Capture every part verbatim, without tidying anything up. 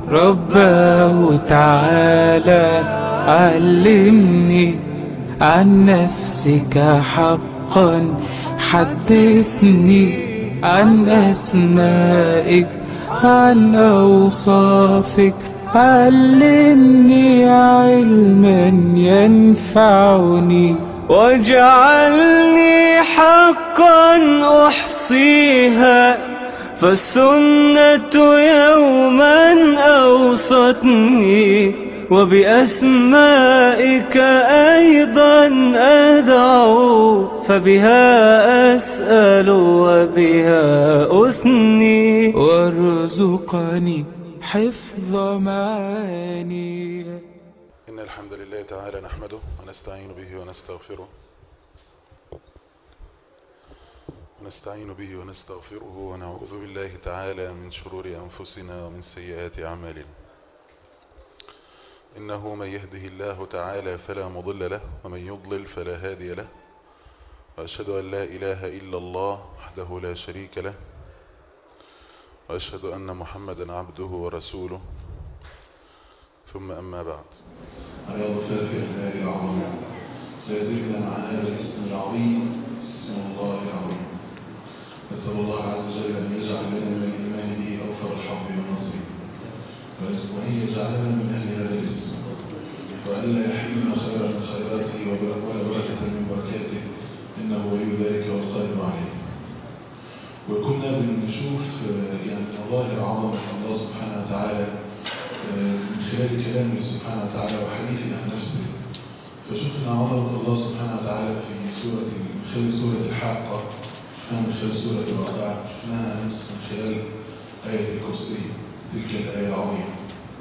رباه تعالى علمني عن نفسك حقا، حدثني عن أسمائك، عن أوصافك، علمني علما ينفعني، واجعلني حقا أحصيها، فالسنة يوما أوصتني، وبأسمائك أيضا أدعو، فبها أسأل وبها أثني، وارزقني حفظ معاني. إن الحمد لله تعالى نحمده ونستعين به ونستغفره ونستعين به ونستغفره ونعوذ بالله تعالى من شرور أنفسنا ومن سيئات أعمالنا. إنه من يهده الله تعالى فلا مضل له، ومن يضلل فلا هادي له، وأشهد أن لا إله إلا الله وحده لا شريك له، وأشهد أن محمدا عبده ورسوله، ثم أما بعد. على ضفاف أهل العظيم لا زلنا مع هذا الاسم العظيم، اسم الله العظيم. نسأل الله عز وجل أن يجعل لنا من الإيمان به أوفر الحظ والنصيب، وأن يجعلنا من أهل هذا الاسم، وألا يحرمنا خيرا من خيراته ولا بركة من بركاته، إنه ولي ذلك والقادر عليه. وكنا بنشوف يعني مظاهر عظمة الله سبحانه وتعالى من خلال كلامه سبحانه وتعالى وحديثه عن نفسه. فشفنا عظمة الله سبحانه وتعالى في سورة من خلال سورة الحاقة، شفناها من خلال سورة الواقعة، شفناها أمس من خلال آية الكرسي، تلك الآية العظيمة.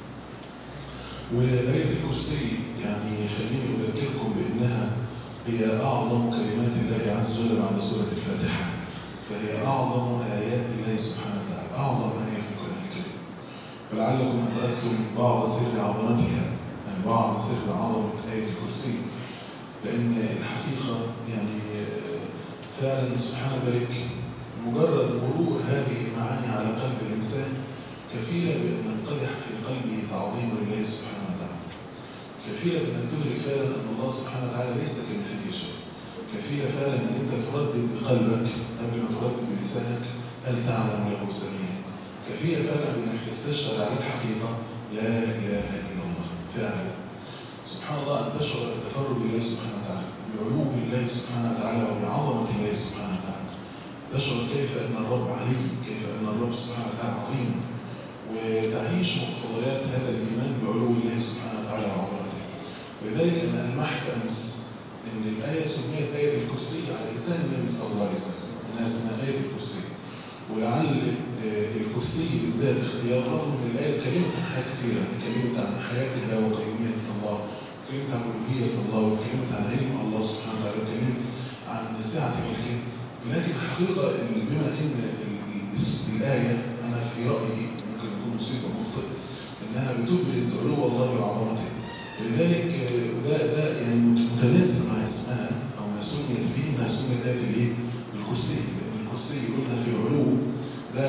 وآية الكرسي يعني خليني أذكركم بأنها هي أعظم كلمات الله عز وجل بعد سورة الفاتحة، فهي أعظم آيات الله سبحانه وتعالى، أعظم آية في القرآن الكريم. ولعلكم أدركتم بعض سر عظمتها، يعني بعض سر عظمة آية الكرسي، لأن الحقيقة يعني فعلا سبحان ذلك مجرد مرور هذه المعاني على قلب الإنسان كفيلة بأن ينقدح في قلبه تعظيم لله سبحانه وتعالى، كفيلة بأن تدرك فعلا أن الله سبحانه وتعالى ليس كمثله شيء، كفيلة فعلا أن أنت تردد بقلبك قبل ما تردد بلسانك هل تعلم له سميا، كفيلة فعلا بأنك تستشعر على الحقيقة لا إله إلا الله فعلا. سبحان الله أن تشعر بتفرد الله سبحانه وتعالى، بعلو الله سبحانه وتعالى وبعظمة الله سبحانه وتعالى، تشعر كيف أن الرب عليم، كيف أن الرب سبحانه وتعالى عظيم، وتعيش مقتضيات هذا الإيمان بعلو الله سبحانه وتعالى وعظمته. ولذلك أنا ألمحت أمس أن الآية سميت آية الكرسي على لسان النبي صلى الله عليه وسلم، أنها اسمها آية الكرسي. ولعل الكرسي بالذات اختيار رغم من الآية كلمة عن حاجات كثيرة، كلمة عن حياة الله وقيومية الله، كلمة عن ألوهية الله، وكلمة عن علم الله سبحانه وتعالى، وكلمة عن سعة ملكه. لكن الحقيقة بما أن الآية أنا في رأيي ممكن يكون مصيبة مخطئ إنها بتبرز علو الله وعظمته، لذلك ده ده يعني متناسب مع اسمها أو ما سميت به، ما سميت آية الإيه؟ الكرسي. لأن الكرسي قلنا في العلو ده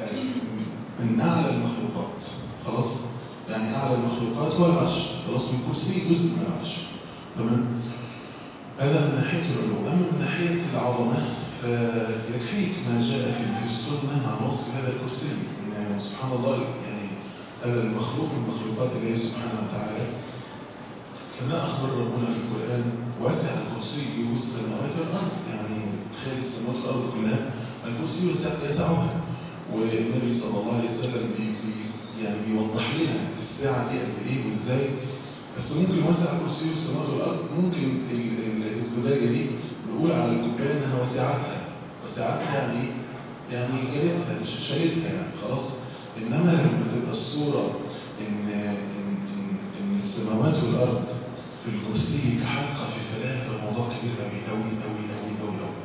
من أعلى المخلوقات، خلاص؟ يعني أعلى المخلوقات هو العرش، خلاص؟ الكرسي جزء من العرش، تمام؟ هذا من ناحية العلو. أما من ناحية العظمة فيكفيك ما جاء في السنة عن وصف هذا الكرسي، إن سبحان الله يعني هذا المخلوق من مخلوقات الله سبحانه وتعالى. كما أخبر ربنا في القرآن واسع الكرسي السماوات والأرض، يعني تخيل السماوات والأرض كلها الكرسي يسعها. والنبي صلى الله عليه وسلم بي يعني بيوضح لنا الساعة دي قد إيه وإزاي. بس ممكن يوسع الكرسي السماوات والأرض، ممكن الزجاجة دي نقول على الكوباية إنها وسعتها، وسعتها يعني يعني جريتها مش شالتها يعني خلاص. إنما لما تبقى الصورة إن إن إن السماوات والأرض في الكرسي كحلقة في فلاة، فالموضوع كبير أوي أوي أوي أوي أوي أوي.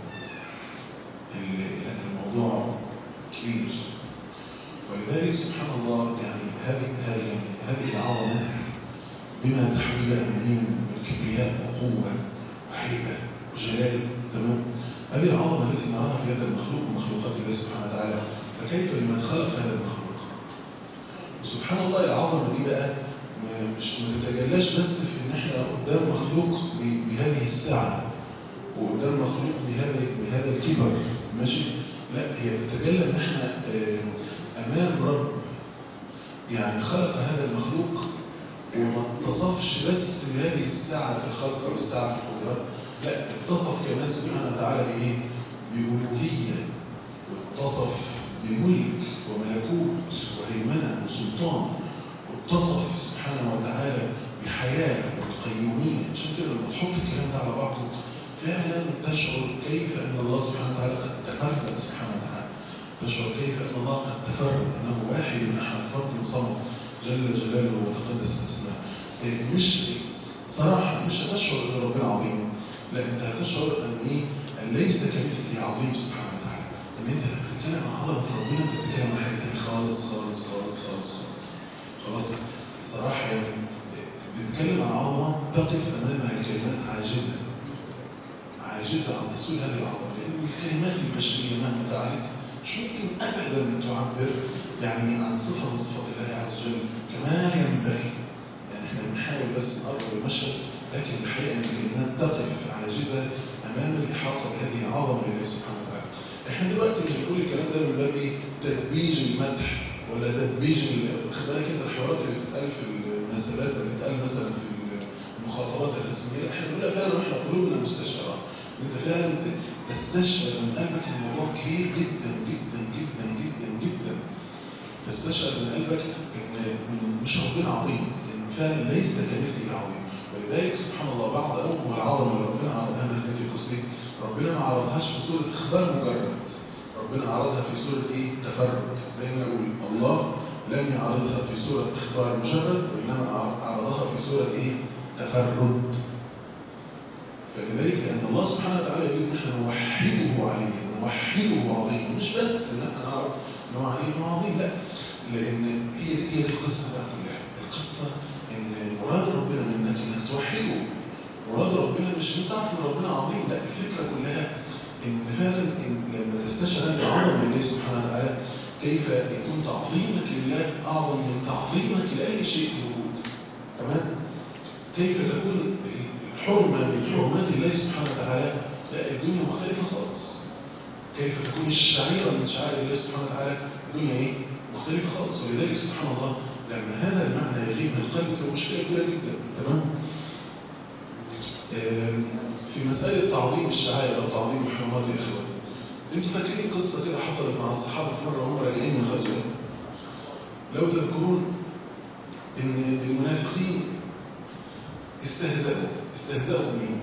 الموضوع كبير، ولذلك سبحان الله يعني هذه هذه هذه العظمة بما تحويها من كبرياء وقوة وحيبة وجلال، تمام؟ هذه العظمة التي نراها في هذا المخلوق من مخلوقات الله سبحانه وتعالى، فكيف لمن خلق هذا المخلوق؟ وسبحان الله العظمة دي بقى مش ما تتجلاش بس في ان احنا قدام مخلوق بهذه السعة وقدام مخلوق بهذا بهذا الكبر، ماشي؟ لا، هي تتجلى ان احنا امام رب يعني خلق هذا المخلوق وما اتصفش بس بهذه السعة في الخلق او السعة في القدرات، لا، اتصف كمان سبحانه وتعالى بايه؟ بألوهية، واتصف بملك وملكوت وهيمنة وسلطان، واتصف سبحانه وتعالى بحياة والقيومية. عشان كده لما تحط الكلام ده على بعضه فعلا تشعر كيف أن الله سبحانه وتعالى قد تفرد سبحانه وتعالى، تشعر كيف أن الله قد تفرد أنه واحد من أحد فرد صمد جل جلاله وتقدس اسمه. مش صراحة مش هتشعر أن ربنا عظيم، لا، أنت هتشعر أن إيه؟ أن ليس كمثله عظيم سبحانه وتعالى. أن أنت بتتكلم عن عظمة ربنا بتتكلم عن حاجة تانية خالص خالص خالص خالص خالص خلاص. صراحة يعني بتتكلم عن عظمة تقف أمامها الكلمات عاجزة عاجزة عن تصوير هذه العظمة، لأن الكلمات البشرية مهما فعلت مش ممكن أبدا أن تعبر يعني عن صفة من صفات الله عز وجل كما ينبغي. يعني احنا بنحاول بس نقرب المشهد، لكن الحقيقة أن الكلمات تقف عاجزة أمام الإحاطة بهذه العظمة لله سبحانه وتعالى. احنا دلوقتي مش بنقول الكلام ده من باب ايه؟ تدبيج المدح ولا تدبيج خد بالك انت الحوارات اللي بتتقال في المناسبات اللي بتتقال مثلا في المخاطبات الرسميه، احنا بنقولها فعلا واحنا قلوبنا مستشعره. انت فعلا تستشعر من قلبك ان الموضوع كبير جدا جدا جدا جدا جدا. تستشعر من قلبك ان مش ربنا عظيم، ان فعلا ليس كمثله عظيم. ولذلك سبحان الله بعض اوجه العظمه اللي ربنا عرضها لنا في الكرسي، ربنا ما عرضهاش في صوره اخبار مجرد، ربنا عرضها في صوره ايه؟ تفرد. دايما اقول الله لم يعرضها في صوره اخبار مجرد، وانما عرضها في صوره ايه؟ تفرد. فلذلك ان الله سبحانه وتعالى يريد ان احنا نوحده عليه، نوحده عظيم، مش بس ان احنا نعرف ان هو عليه انه عظيم، لا، لان هي هي دي القصه بقى كلها. القصه ان مراد ربنا منك انك توحده. مراد ربنا مش انت تعرف ان ربنا عظيم، لا، الفكره كلها ان فعلا إن لما تستشعر بعظمه الله سبحانه وتعالى كيف يكون تعظيمك لله اعظم من تعظيمك لاي شيء في الوجود. تمام؟ كيف تكون الحرمه من حرمات الله سبحانه وتعالى، لا، الدنيا مختلفه خالص. كيف تكون الشعيره من شعائر الله سبحانه وتعالى، الدنيا ايه؟ مختلفه خالص. ولذلك سبحان الله لما هذا المعنى يغيب من القلب فهو مشكله كبيره جدا. تمام؟ في مسألة تعظيم الشعائر أو تعظيم حرمات الإخوة، أنتوا فاكرين قصة كده حصلت مع الصحابة في مرة هم راجعين من غزوة؟ لو تذكرون إن المنافقين استهزأوا استهزأوا مين؟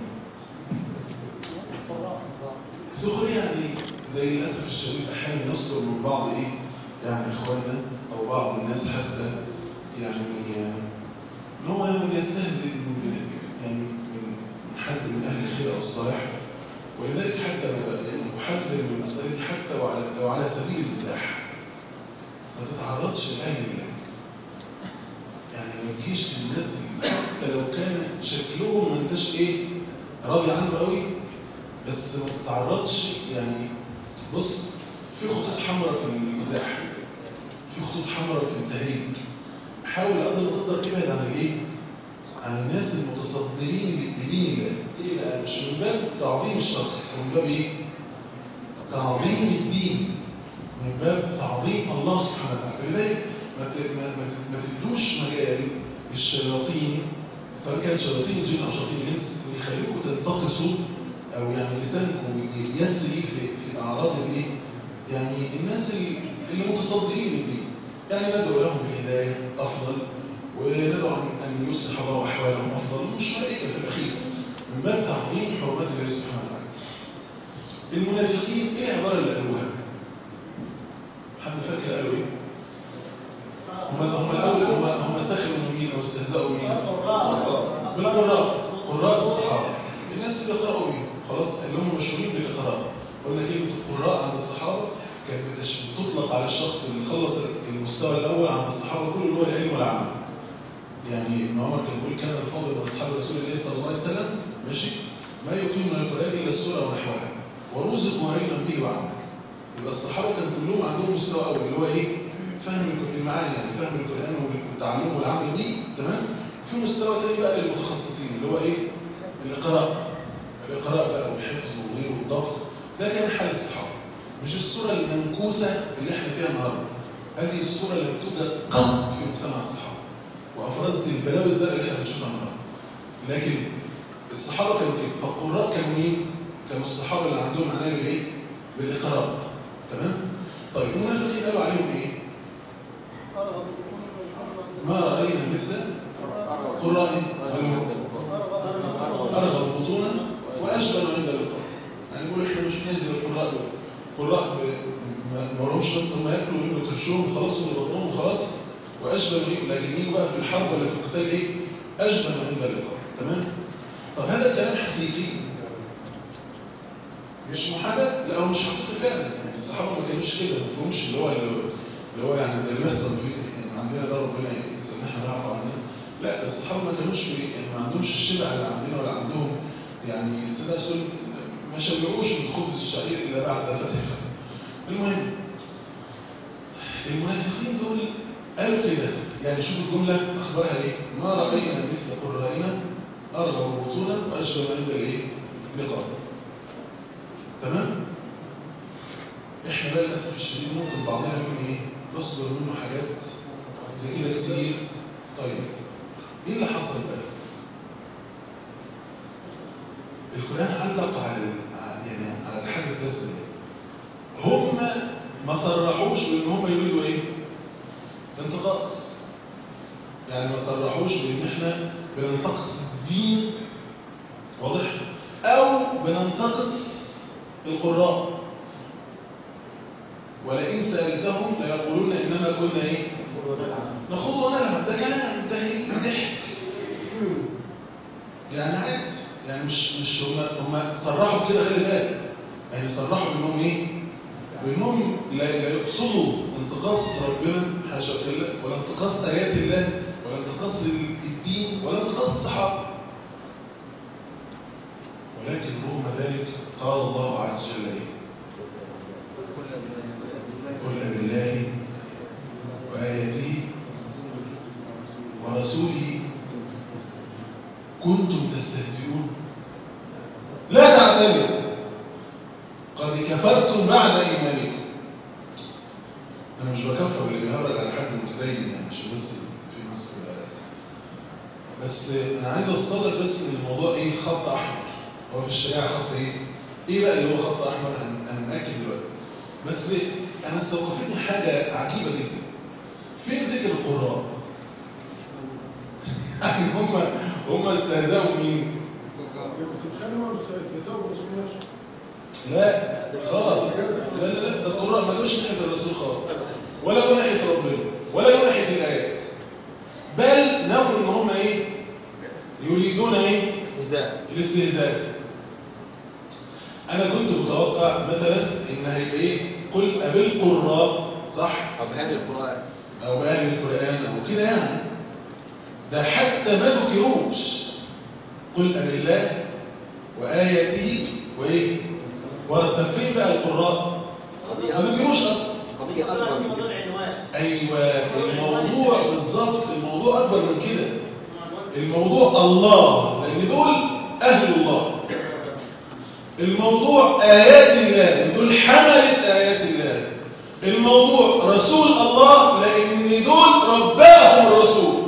سخرية يعني زي للأسف الشديد أحيانا يصدر من بعض إيه؟ يعني إخواننا أو بعض الناس حتى يعني إن هو يستهزئ يعني حد من أهل الخير أو الصالح. ولذلك حتى يعني أحذر من المسألة دي حتى وعلى لو على سبيل المزاح ما تتعرضش لأهل الله. يعني ما تجيش للناس حتى لو كان شكلهم ما انتش إيه راضي عنه قوي، بس ما تتعرضش. يعني بص، في خطوط حمراء في المزاح، في خطوط حمراء في التهريج. حاول قدر ما تقدر ابعد عن الايه؟ عن الناس المتصدرين بدين الله. ايه بقى؟ مش من باب تعظيم الشخص، من باب ايه؟ تعظيم الدين، من باب تعظيم الله سبحانه وتعالى. لذلك ما ما تدوش مجال للشياطين، سواء كان شياطين الجن او شياطين الانس، يخليكم تنتقصوا او يعني لسانكم يسري في في اعراض الايه؟ يعني الناس اللي متصدرين للدين. يعني ندعو لهم بالهدايه افضل، وندعو أن يصلح الله أحوالهم أفضل، مش ملائكة في الأخير، من باب تعظيم حرمات الله سبحانه وتعالى. المنافقين إيه العبارة اللي قالوها؟ حد فاكر قالوا إيه؟ هم هم الأول هم هم سخروا من مين أو استهزأوا مين؟ بالقراء، قراء الصحابة، الناس اللي يقرأوا مين؟ خلاص اللي هم مشهورين بالقراءة. قلنا كلمة القراء عند الصحابة كانت بتطلق على الشخص اللي خلص المستوى الأول عند الصحابة كله اللي هو العلم والعمل. يعني ابن عمر كان بيقول كان الفضل من اصحاب رسول الله صلى الله عليه وسلم ماشي ما يقيم من القران الا السوره ونحوها ورزقوا علما به وعملا. يبقى الصحابه كان كلهم عندهم مستوى اول اللي هو ايه؟ فهم المعاني يعني فهم القرآن والتعلم والعمل بيه تمام. في مستوى تاني بقى للمتخصصين اللي هو ايه؟ القراءة القراءة بقى والحفظ والغير والضبط. ده كان حال الصحابة، مش الصورة المنكوسة اللي احنا فيها النهارده. هذه الصورة اللي توجد قط في مجتمع الصحابة وأفرزت البلاوي الزرقاء اللي احنا بنشوفها النهارده. لكن الصحابة كانوا ايه؟ فالقراء كانوا ايه؟ كانوا الصحابة اللي عندهم عناية بالايه؟ بالإقراء تمام؟ طيب المنافقين قالوا عليهم ايه؟ ما رأينا مثل قراء أرغب بطونا وأشبه عند اللقاء. يعني يقولوا احنا مش ننزل القراء دول قراء ما لهمش بس هم ياكلوا ويملوا كرشهم وخلاص ويبطنهم وخلاص وأشبه منهم، لكن يجوا بقى في الحرب ولا في القتال ايه؟ أشبه عند اللقاء تمام؟ طب هذا الكلام حقيقي مش محدد؟ لا هو مش حقيقي فعلا. يعني الصحابة ما كانوش كده، ما فهمش اللي هو اللي هو يعني زي اللي بيحصل في عندنا ده ربنا يسامحنا ويعفو عننا. لا الصحابة ما كانوش يعني ما عندهمش الشبع اللي عندنا ولا عندهم يعني سيدنا رسول ما شبعوش من خبز الشعير إلا بعد فتح. المهم المنافقين دول قالوا كده، يعني شوف الجملة أخبارها إيه؟ ما رأينا مثل قرائنا أرغب بطونا وأشبه عند الإيه؟ لقاء. تمام؟ إحنا بقى للأسف الشديد ممكن بعضنا يقول إيه؟ تصدر منه حاجات زي كده كتير. طيب إيه اللي حصل بقى؟ القرآن علق على يعني على الحدث ده ازاي؟ هم ما صرحوش بان هم يريدوا ايه؟ انتقاص. يعني ما صرحوش بان احنا بننتقص الدين واضح او بننتقص القراء. ولئن سألتهم ليقولون انما كنا ايه؟ نخوض ونلعب. ده كلام تهريج ضحك يعني عادي. يعني مش مش هم هم صرحوا كده خلي بالك. يعني صرحوا بانهم ايه؟ بانهم لا, لا يقصدوا انتقاص ربنا حاشا وكلا ولا انتقاص ايات الله ولا انتقاص الدين ولا انتقاص الصحابه. ولكن رغم ذلك قال الله عز وجل ايه؟ قل بالله وآياته ورسوله كنتم تستهزئون لا تعتذروا قد كفرتم بعد إيمانكم. أنا مش بكفر اللي بيهرج على حد متدين يعني مش بس في مصر بس أنا عايز أوصل لك بس إن الموضوع إيه؟ خط أحمر. هو في الشريعة خط إيه؟ إيه بقى اللي هو خط أحمر؟ أنا متأكد دلوقتي. بس أنا استوقفتني حاجة عجيبة جدا. فين ذكر القراء؟ يعني هم هم استهزأوا مين؟ لا خالص. لا لا لا ده القراء ملوش ناحية الرسول خالص ولا له ناحية ربنا ولا له ناحية الآيات. بل نفوا ان هم ايه؟ يريدون ايه؟ استهزاء. الاستهزاء. انا كنت متوقع مثلا ان هيبقى ايه؟ قل أبالقراء صح؟ او بأهل القرآن او بأهل القرآن او كده يعني. ده حتى ما ذكروش. قل أبالله وآياته وايه؟ وارتفين بقى القراء ما ذكروش اصلا. قضية أكبر من كده. ايوه الموضوع بالظبط. الموضوع اكبر من كده. الموضوع الله لان دول اهل الله. الموضوع آيات الله دول حملة آيات الله. الموضوع رسول الله لان دول رباهم الرسول.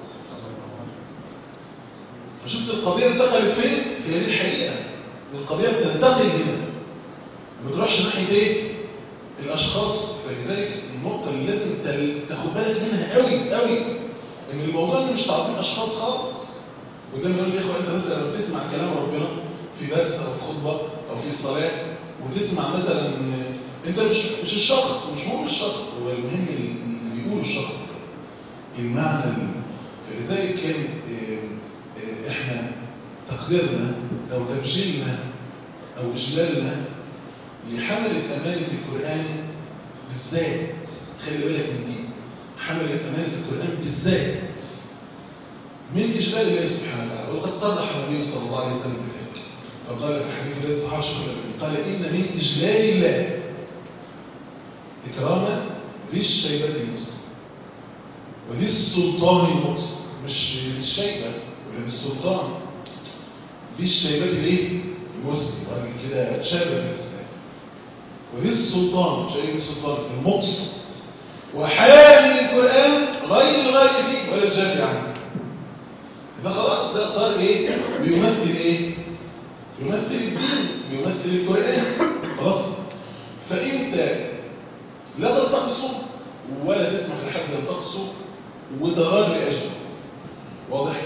شفت القضية انتقلت فين؟ هي دي الحقيقة. القضية بتنتقل هنا ما بتروحش ناحية ايه؟ الاشخاص. فلذلك النقطة اللي لازم تاخد بالك منها قوي قوي ان الموضوع مش تعظيم اشخاص خالص. وده بيقول لي يا اخوة انت مثلا لما بتسمع كلام ربنا في درس او في خطبة او في صلاة وتسمع مثلا انت مش مش الشخص مش مهم الشخص هو المهم اللي بيقول الشخص المعنى. فلذلك كان احنا تقديرنا او تبجيلنا او اجلالنا لحملة امانة القرآن بالذات. خلي بالك من دي. حملة امانة القرآن بالذات من اجلال الله سبحانه وتعالى. وقد صرح النبي صلى الله عليه وسلم بذلك فقال في حديث لا صحاح قال ان من اجلال الله اكراما ذي الشيبة المسلم وذي السلطان المقسم، مش ذي الشيبة ولا ذي السلطان، ذي الشيبة الايه؟ المسلم، راجل كده شاب في الإسلام. وذي السلطان، شيء السلطان المقسم، وحامل القرآن غير الغالي فيه ولا الجافي عنه. ده خلاص ده صار ايه؟ بيمثل ايه؟ بيمثل الدين، بيمثل القرآن. خلاص؟ فانت لا تنتقصه ولا تسمح لحد ينتقصه وتغار لأجله. واضح؟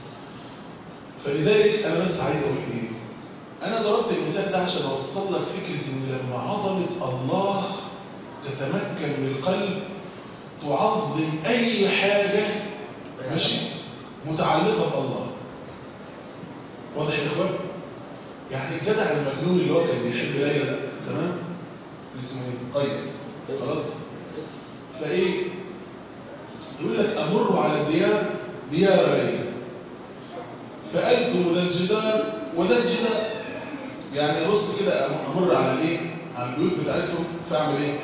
فلذلك انا بس عايز اقول ايه؟ انا ضربت المثال ده عشان اوصل لك فكرة ان لما عظمة الله تتمكن من القلب تعظم اي حاجة ماشي متعلقة بالله. واضح يا اخوان؟ يعني الجدع المجنون اللي هو كان بيحب ليلى ده تمام؟ اسمه قيس. خلاص؟ فايه؟ يقول لك امر على الديار ديار ليلى فألزم ذا الجدار وذا الجدار. يعني بص كده امر على الايه؟ على البيوت بتاعتهم فاعمل ايه؟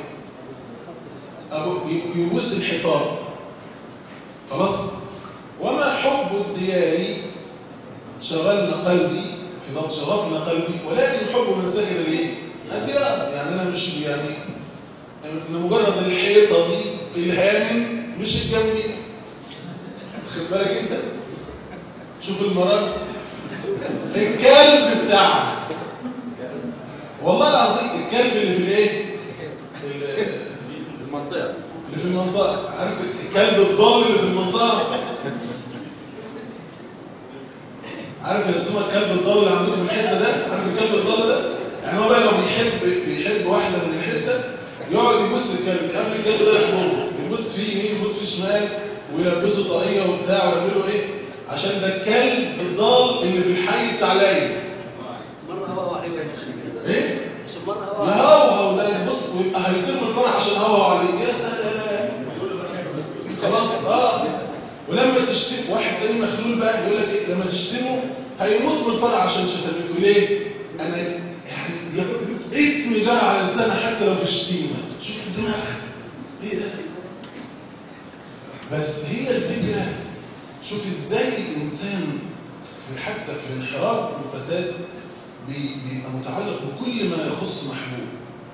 يبص الحيطان. خلاص؟ وما حب الديار شغلنا قلبي في ضغط شغفنا قلبي، ولكن حب من سجد الايه؟ الديار. يعني انا مش يعني لمجرد الحيطه دي الهام مش الجنبي. خد بالك انت؟ شوف المرار الكلب بتاعك والله العظيم، الكلب اللي في الايه؟ المنطقة اللي في المنطقة. عارف الكلب الضال اللي في المنطقة؟ عارف يا سوما الكلب الضال اللي عندكم في الحتة ده؟ عارف الكلب الضال ده؟ يعني هو بقى لو بيحب بيحب واحدة من الحتة يقعد يبص الكلب قبل الكلب ده يحضره، يبص فيه يمين يبص فيه شمال ويلبسه طاقية وبتاع ويعملوا ايه؟ عشان ده الكلب الضال اللي في الحي بتاع ليلى. مرة هوا عليه ولا ايه؟ مش مرة هوا لا هوا ده بص ويبقى هيتم الفرح عشان هوا عليه. يا سلام. خلاص اه. ولما تشتم واحد تاني مخلول بقى يقول لك ايه؟ لما تشتمه هيموت من الفرح عشان شتمته. ليه؟ انا يعني اسمي جرى على لسانه حتى لو في الشتيمه. شوف الدماغ ايه ده؟ بس هي الفكره شوف ازاي الانسان حتى في الانحراف والفساد بيبقى متعلق بكل ما يخص محبوب.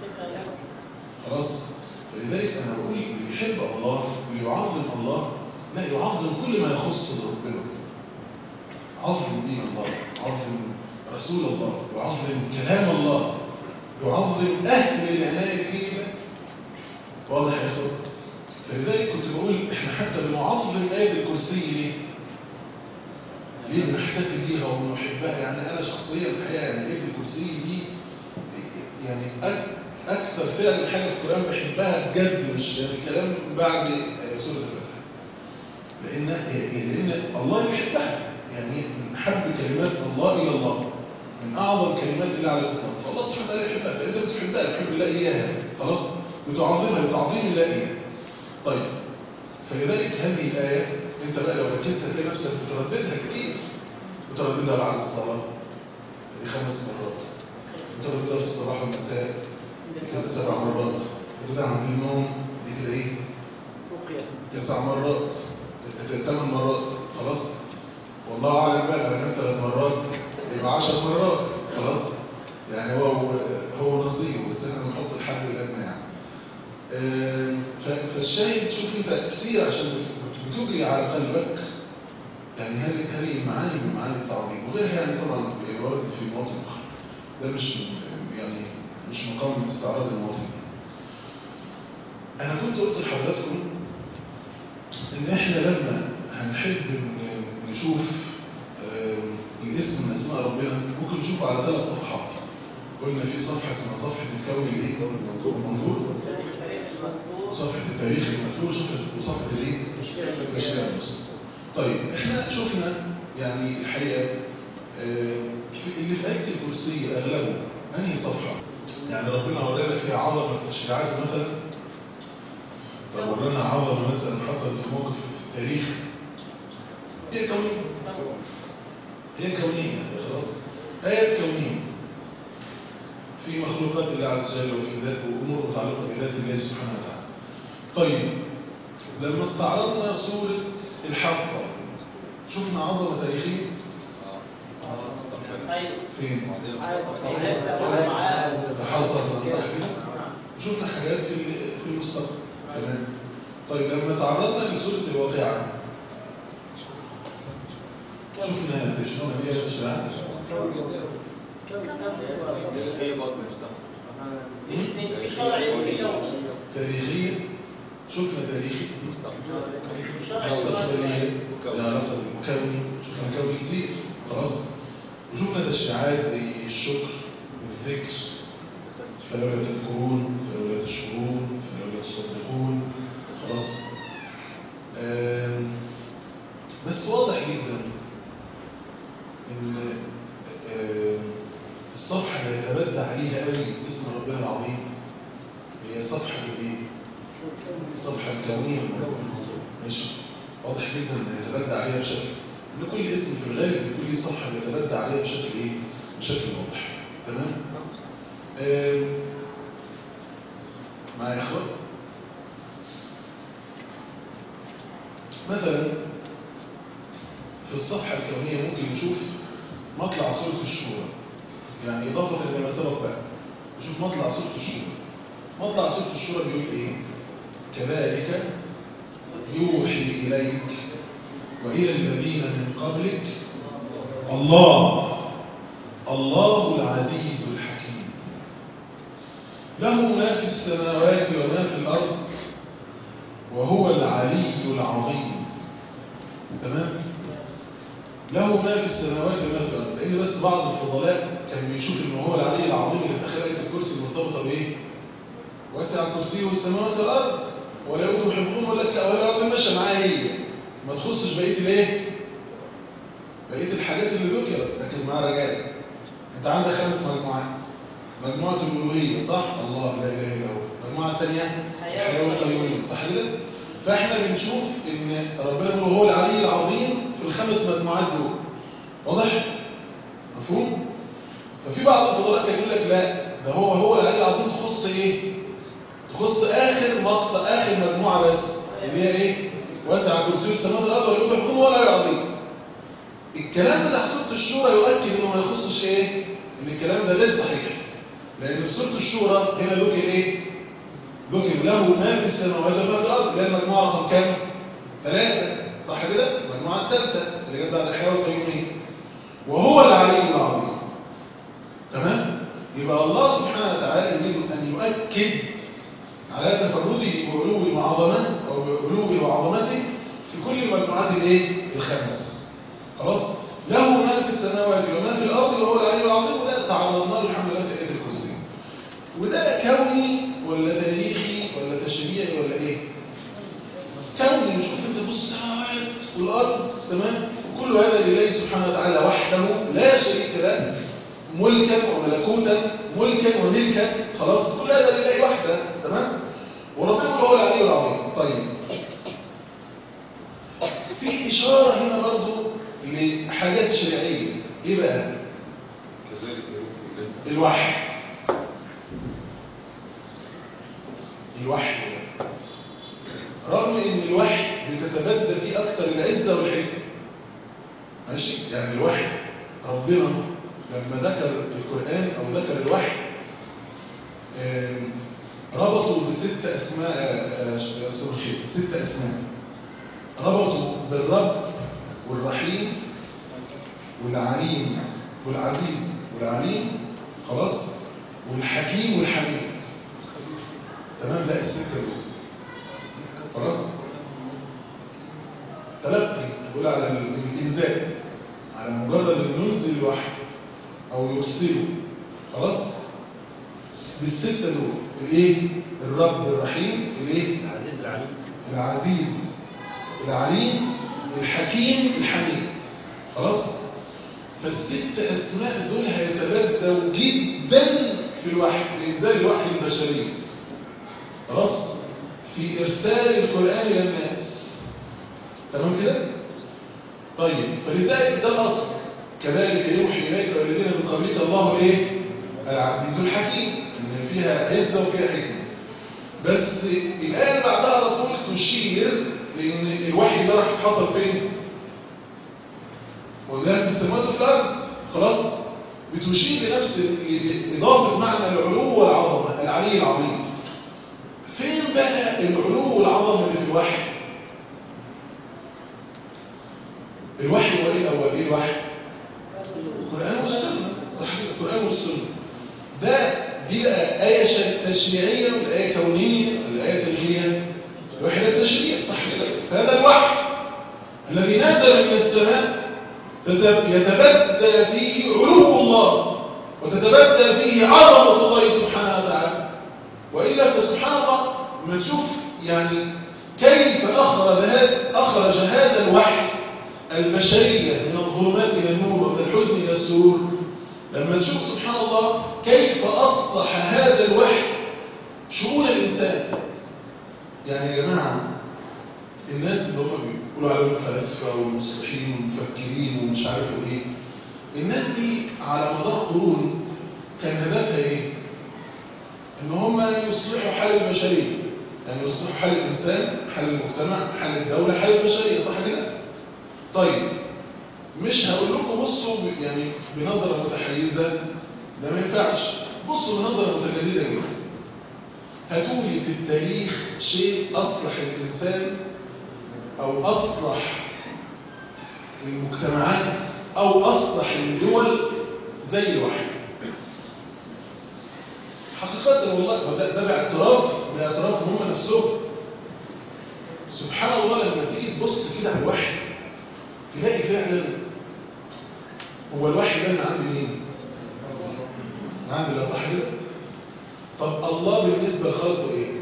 خلاص؟ فلذلك انا بقول اللي بيحب الله ويعظم الله لا يعظم كل ما يخص ربنا. عظم دين الله، عظم رسول الله، يعظم كلام الله، يعظم اهل العنايه الكريمه. واضح يا اخوان؟ فلذلك كنت بقول احنا حتى بنعظم آية الكرسي ليه؟ ليه بنحتفل بيها وبنحبها؟ يعني انا شخصيا الحقيقه يعني آية الكرسي دي يعني اكثر فعلا حاجه في القرآن بحبها بجد، مش يعني كلام بعد سورة الفتح. لان لان الله يحبها، يعني من احب كلمات الله الى الله، من اعظم كلمات الله على الاطلاق، فالله سبحانه وتعالى يحبها، فانت بتحبها بتحب الله اياها، خلاص؟ بتعظمها بتعظيم الله اياها. طيب فلذلك هذه الآية انت بقى لو ركزت هتلاقي نفسك بترددها كتير، بترددها بعد الصلاة دي خمس مرات، بترددها في الصباح والمساء دي كده سبع مرات، بترددها عند النوم دي كده ايه؟ تسع مرات، ثمان مرات. خلاص؟ والله أعلم بقى لو نمت ثلاث مرات يبقى عشر مرات. خلاص؟ يعني هو هو نصيب، بس احنا بنحط الحد الأدنى يعني. فالشاهد شوف انت كتير عشان بتجري على قلبك يعني هذه هذه معاني من معاني التعظيم، وغيرها يعني طبعا وارد في مواطن اخرى، ده مش يعني مش مقام استعراض المواطن. انا كنت قلت لحضراتكم ان احنا لما هنحب نشوف الاسم من اسماء ربنا ممكن نشوفه على ثلاث صفحات. قلنا في صفحه اسمها صفحه الكون الايه المنظور، صفحة التاريخ المكتوب، وصفحة الايه؟ الاشياء المصر. طيب احنا شفنا يعني الحقيقة اللي في آية الكرسي اغلبه انهي صفحة؟ يعني ربنا ورانا فيها عظمة التشريعات مثلا، طب ورانا عظمة مثلا حصلت في موقف في التاريخ، هي كونية، هي كونية خلاص، آيات كونية في مخلوقات الله عز وجل وفي ذات وامور متعلقة بذات الله سبحانه وتعالى. طيب لما استعرضنا سورة الحاقة شفنا عظمة تاريخية فين؟ حصل شفنا حاجات في في المستقبل تمام. طيب لما تعرضنا لسورة الواقعة شفنا تشنونا فيها الشعر تاريخية شفنا تاريخي مستقبلية العلاقة الكوني شفنا كوني كتير خلاص. وشفنا تشريعات زي الشكر والذكر فلولا تذكرون فلولا تشكرون فلولا تصدقون خلاص. بس واضح جدا ان الصفحة اللي يتبدى عليها قوي اسم ربنا العظيم هي صفحة ايه؟ الصفحة الكونية ماشي. واضح جدا ان يتبدى عليها بشكل ان كل اسم في الغالب بيكون ليه صفحة بيتبدى عليها بشكل ايه؟ بشكل واضح. تمام؟ آه معايا يا اخوان؟ مثلا في الصفحة الكونية ممكن نشوف مطلع سورة الشورى، يعني إضافة لما سبق بقى نشوف مطلع سورة الشورى. مطلع سورة الشورى بيقول إيه؟ كذلك يوحي إليك وإلى الذين من قبلك الله الله العزيز الحكيم له ما في السماوات وما في الأرض وهو العلي العظيم. تمام؟ له ما في السماوات وما في الأرض، لأن بس بعض الفضلاء كان بيشوف إنه هو العلي العظيم اللي في آخر آية الكرسي مرتبطة بإيه؟ وسع كرسيه السماوات والأرض ولا يؤوده حفظهم ولا لا ولا الأرض ماشية معاه هي ما تخصش بقية الإيه؟ بقية الحاجات اللي ذكرت. ركز معايا رجال، أنت عندك خمس مجموعات. مجموعة الألوهية صح؟ الله لا إله إلا هو. المجموعة الثانية الحياة والقيومية صح كده؟ فإحنا بنشوف إن ربنا يقول هو العلي العظيم في الخمس مجموعات دول. واضح؟ مفهوم؟ ففي بعض الفضلاء كان يقول لك لا ده هو هو العلي العظيم تخص إيه؟ تخص آخر مقطع آخر مجموعة بس اللي هي إيه؟ وسع كرسيه السماوات والأرض ولا يؤوده حفظهم ولا العظيم. الكلام بتاع سورة الشورى يؤكد إنه ما يخصش إيه؟ إن الكلام ده غير صحيح. لأن في سورة الشورى هنا ذكر إيه؟ ذكر له ما في السماوات وما في الأرض اللي هي المجموعة رقم كام؟ ثلاثة صح كده؟ المجموعة الثالثة اللي جت بعد الحياة والقيومية وهو العلي العظيم. تمام؟ يبقى الله سبحانه وتعالى يريد أن يؤكد على تفرده بعلوه وعظمته أو بعلوه وعظمته في كل المجموعات الإيه؟ الخمس. خلاص؟ له ما في السماوات وما في الأرض وهو العلي العظيم. وده تعرضنا له الحمد لله في آية الكرسي. وده كوني ولا تاريخي ولا تشريعي ولا إيه؟ كوني. مش انت تبص السماوات والأرض تمام؟ وكل هذا لله سبحانه وتعالى وحده لا شريك له ملكا وملكوتا ملكا وملكا. خلاص كل هذا لله وحده. تمام؟ وربنا يقول هو العلي العظيم. طيب في إشارة هنا برضو لحاجات شرعية. إيه بقى؟ كذلك الوحي. الوحي رغم ان الوحي بتتبدى فيه اكتر العزة والحكمة ماشي. يعني الوحي ربنا لما ذكر القرآن او ذكر الوحي ربطوا بست اسماء ست اسماء ربطوا بالرب والرحيم والعليم والعزيز والعليم خلاص والحكيم والحميد. تمام؟ لا الستة دول خلاص. تلقي يقول على الإنزال على مجرد أن ينزل الوحي أو يرسله خلاص بالستة دول الإيه؟ الرب الرحيم الإيه؟ العزيز العليم العزيز العليم الحكيم الحميد. خلاص. فالست أسماء دول هيتبدوا جدا في الوحي في إنزال الوحي البشري خلاص في إرسال القرآن إلى الناس. تمام كده؟ طيب فلذلك ده الأصل كذلك يوحي إليك والذين من قبلك الله إيه؟ العزيز الحكيم إن فيها عزة وفيها حكمة. بس الآية اللي بعدها على طول تشير لأن الوحي ده راح يتحصل فين؟ وذلك في السماوات وفي الأرض. خلاص؟ بتشير لنفس إضافة معنى العلو والعظمة، العلي العظيم. فين بقى العلو والعظمة اللي في الوحي؟ الوحي هو ايه الاول؟ ايه الوحي؟ القرآن والسنة. صح كده، القرآن والسنة. ده دي بقى آية تشريعية ولا آية كونية ولا آية تنزيلية؟ الوحي ده تشريع، صح كده؟ فهذا الوحي الذي نزل من السماء يتبدل فيه علو الله وتتبدل فيه عظمة الله سبحانه وتعالى. وإلا فسبحان الله ما نشوف يعني كيف أخرج هذا أخرج هذا الوحي البشرية من الظلمات إلى النور ومن الحزن إلى السرور. لما نشوف سبحان الله كيف أصلح هذا الوحي شؤون الإنسان. يعني يا جماعة الناس اللي هم بيقولوا عليهم الفلاسفة والمصلحين والمفكرين ومش عارفوا إيه، الناس دي على مدار قرون كان هدفها إيه؟ إن هم يصلحوا حال البشرية، يعني يصلحوا حال الإنسان، حال المجتمع، حال الدولة، حال البشرية، صح كده؟ طيب مش هقول لكم بصوا يعني بنظرة متحيزة، ده ما ينفعش. بصوا بنظرة متجددة جدا. هاتولي في التاريخ شيء أصلح الإنسان أو أصلح المجتمعات أو أصلح الدول زي الوحي. حقيقة والله ده, ده باعتراف باعتراف هم نفسهم. سبحان الله لما تيجي تبص كده على الوحي تلاقي فعلا هو الوحي ده من عند مين؟ من عند الله، صح كده؟ طب الله بالنسبة لخلقه ايه؟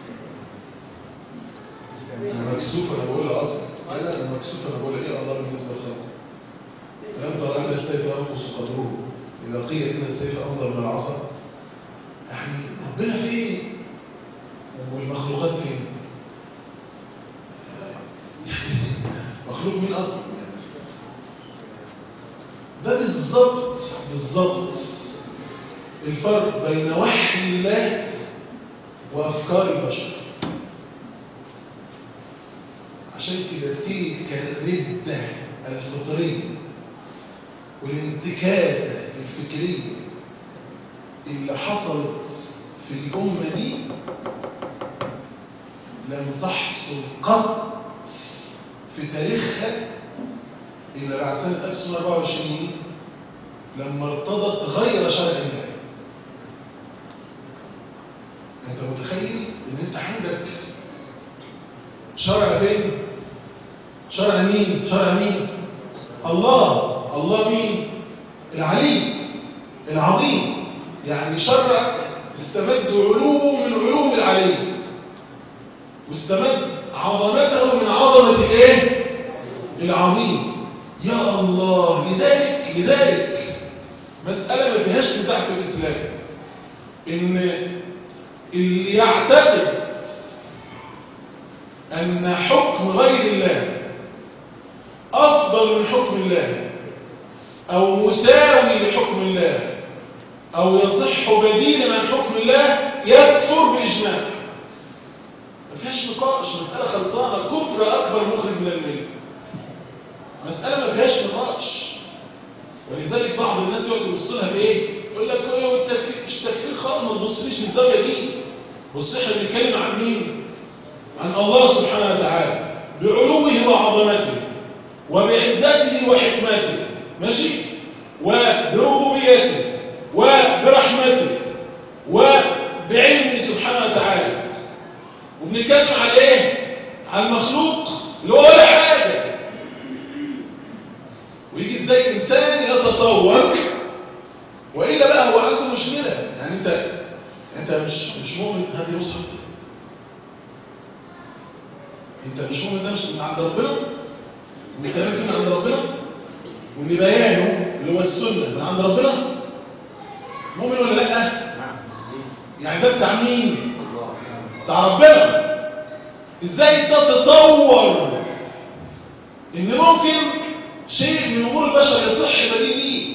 انا مكسوف انا بقولها اصلا. انا انا مكسوف انا بقولها ايه الله بالنسبة لخلقه؟ ألم تر أن السيف ينقص قدره إذا قيل إن السيف أمضى من العصا؟ يعني ربنا فين؟ والمخلوقات فين؟ مخلوق مين أصلا؟ ده بالظبط بالظبط الفرق بين وحي الله وأفكار البشر. عشان كده تلك الردة الفطرية والانتكاسة الفكرية اللي حصلت في الأمة دي لم تحصل قط في تاريخها إلا بعد سنة ألف وتسعمائة وأربعة وعشرين لما ارتضت غير شرع الله. أنت متخيل إن أنت عندك شرع فين؟ شرع مين؟ شرع مين؟ الله. الله مين؟ العلي العظيم. يعني شرع استمد علوم من علوم العلي واستمد عظمته من عظمة الايه؟ العظيم. يا الله. لذلك لذلك مسألة ما فيهاش نزاع في الإسلام، إن اللي يعتقد أن حكم غير الله أفضل من حكم الله أو مساوي لحكم الله أو يصح بديلا عن حكم الله يكفر بإجماع. ما فيهاش نقاش، مسألة خلصانة. كفر أكبر مخرج من الملة، مسألة ما فيهاش نقاش. ولذلك بعض الناس يقعد يبص لها بإيه؟ يقول لك إيه والتكفير؟ مش تكفير خالص، ما تبصليش من الزاوية دي. بص احنا بنتكلم عن مين؟ عن الله سبحانه وتعالى بعلوه وعظمته وبعزته وحكمته، ماشي؟ وبربوبيته وبرحمته وبعلمه سبحانه وتعالى. وبنتكلم على ايه؟ على المخلوق اللي هو ولا حاجه. ويجي ازاي انسان يتصور والا بقى هو عنده مشكله. يعني انت انت مش مش مؤمن هذه مصحف، انت مش مؤمن ده مش من عند ربنا، وان كلام فيه من عند ربنا، وان بيانه اللي هو السنه من عند ربنا. مؤمن ولا لا؟ يعني ده بتاع مين؟ بتاع ربنا. ازاي تتصور ان ممكن شيء من امور البشر يصح بديل ليه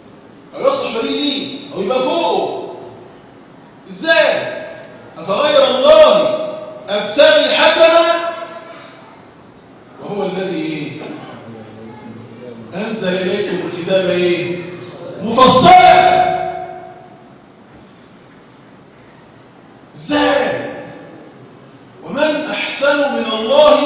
او يصلح بديل ليه او يبقى فوقه؟ ازاي؟ اتغير أنزل إليكم الكتاب إيه؟ مفصلا. إزاي؟ ومن أحسن من الله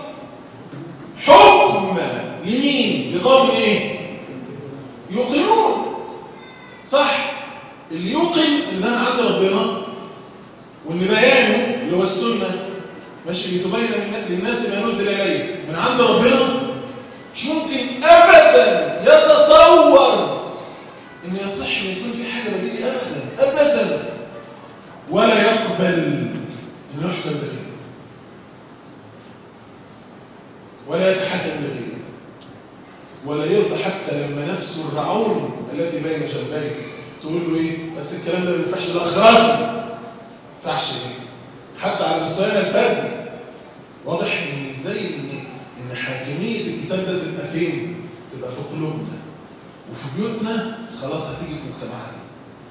حكما لمين؟ لقوم إيه؟ يوقنون. صح؟ اللي يوقن إن أنا عند ربنا واللي بيانه اللي هو السنة ماشي بتبين للناس ما نزل إليه من عند ربنا، مش ممكن أبدا يتصور إن يصح أن يكون في حاجة بديهية أبدا أبدا، ولا يقبل أن يحكم بغيره ولا يتحكم بغيره ولا يرضى حتى لما نفسه الرعون التي بين جنبيه تقول له إيه بس الكلام ده ما ينفعش، ده أخراس ما ينفعش إيه حتى على مستوى الفردي. واضح إن إزاي إن إن حاكمية الكتاب ده تبقى فين؟ تبقى في قلوبنا وفي بيوتنا، خلاص هتيجي في مجتمعنا.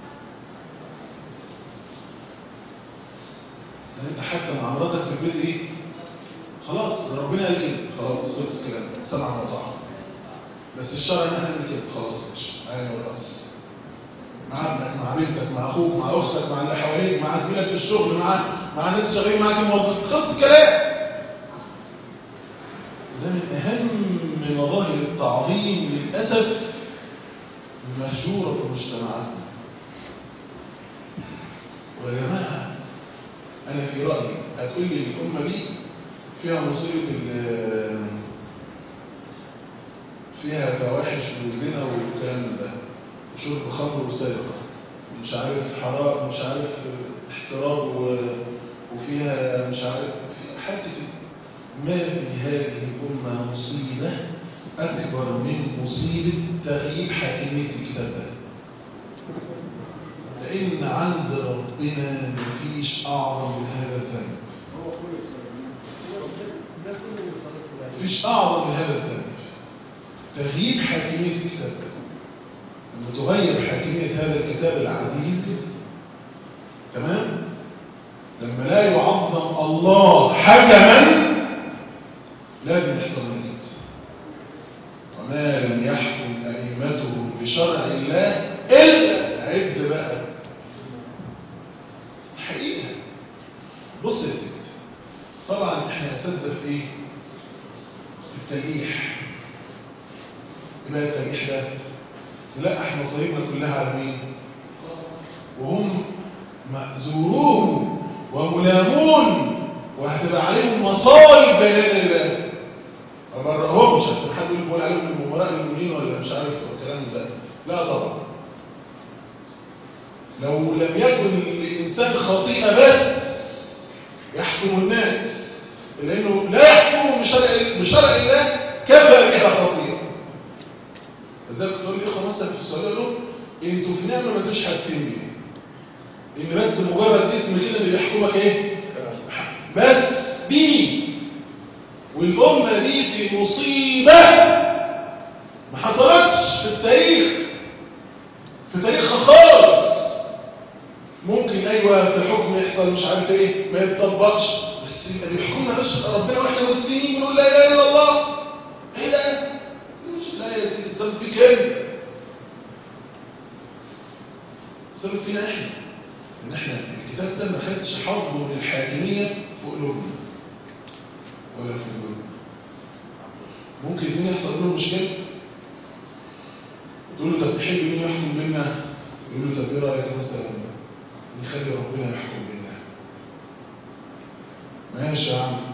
يعني انت حتى مع مراتك في البيت ايه؟ خلاص ربنا قال كده، خلاص خلص كلام سمع وطاعة. بس الشرع ان احنا نعمل كده، خلاص ماشي عين والراس. مع ابنك، مع بنتك، مع اخوك، مع اختك، مع اللي حواليك، مع زميلك في الشغل، مع مع ناس شغالين معاك الموظف، خلص الكلام. ده من أهم مظاهر التعظيم للأسف المهجورة في مجتمعاتنا. ويا جماعة أنا في رأيي هتقول لي الأمة دي فيها مصيبة فيها فواحش وزنا والكلام ده وشرب خمر وسرقة مش عارف حرام مش عارف احتراب وفيها مش عارف حدث. ما في هذه الأمة مصيبة أكبر من مصيبة تغييب حاكمية الكتاب ده، لأن عند ربنا مفيش أعظم من هذا الذنب. مفيش أعظم من هذا الذنب تغييب حاكمية الكتاب ده. لما تغير حاكمية هذا الكتاب العزيز، تمام، لما لا يعظم الله حكما لازم يحصل نجد. وما لم يحكم أئمتهم بشرع الله إلا عد بقى حقيقة. بص يا سيدي، طبعا احنا أساتذة في ايه؟ في التلقيح. يبقى التلقيح ده نلقح مصايبنا كلها على مين؟ وهم مأزورون وملامون وهتبقى عليهم مصايب بين يدي الله. ما برهمش عشان حد يقول بقول عليهم الممراء المؤمنين ولا مش عارف الكلام ده. لا طبعا. لو لم يكن الإنسان خطيئة بس يحكم الناس، لأنه لا يحكم بشرع بشرع الله كفى بها خطيئة. لذلك تقول لي إخوة مثلا في السعودية يقولوا أنتوا في نعمة ما أنتوش حاسين بيها. إن بس مجرد اسم كده اللي بيحكمك إيه؟ بس دي والأمة دي في مصيبة ما حصلتش في التاريخ في تاريخها خالص. ممكن أيوة في الحكم يحصل مش عارف إيه ما يتطبقش، بس يبقى بيحكمنا بس ربنا وإحنا مسلمين بنقول لا إله إلا الله. إيه ده؟ لا يا سيدي السبب فيك أنت، السبب فينا إحنا، إن إحنا الكتاب ده ما خدش حظه من الحاكمية في قلوبنا ولا في قلوبنا. ممكن الدين يحصل له مشكلة تقول له طب تحب مين يحكم بينا؟ يقول له طب ايه رايك مثلا نخلي ربنا يحكم بينا؟ ماشي يا عم.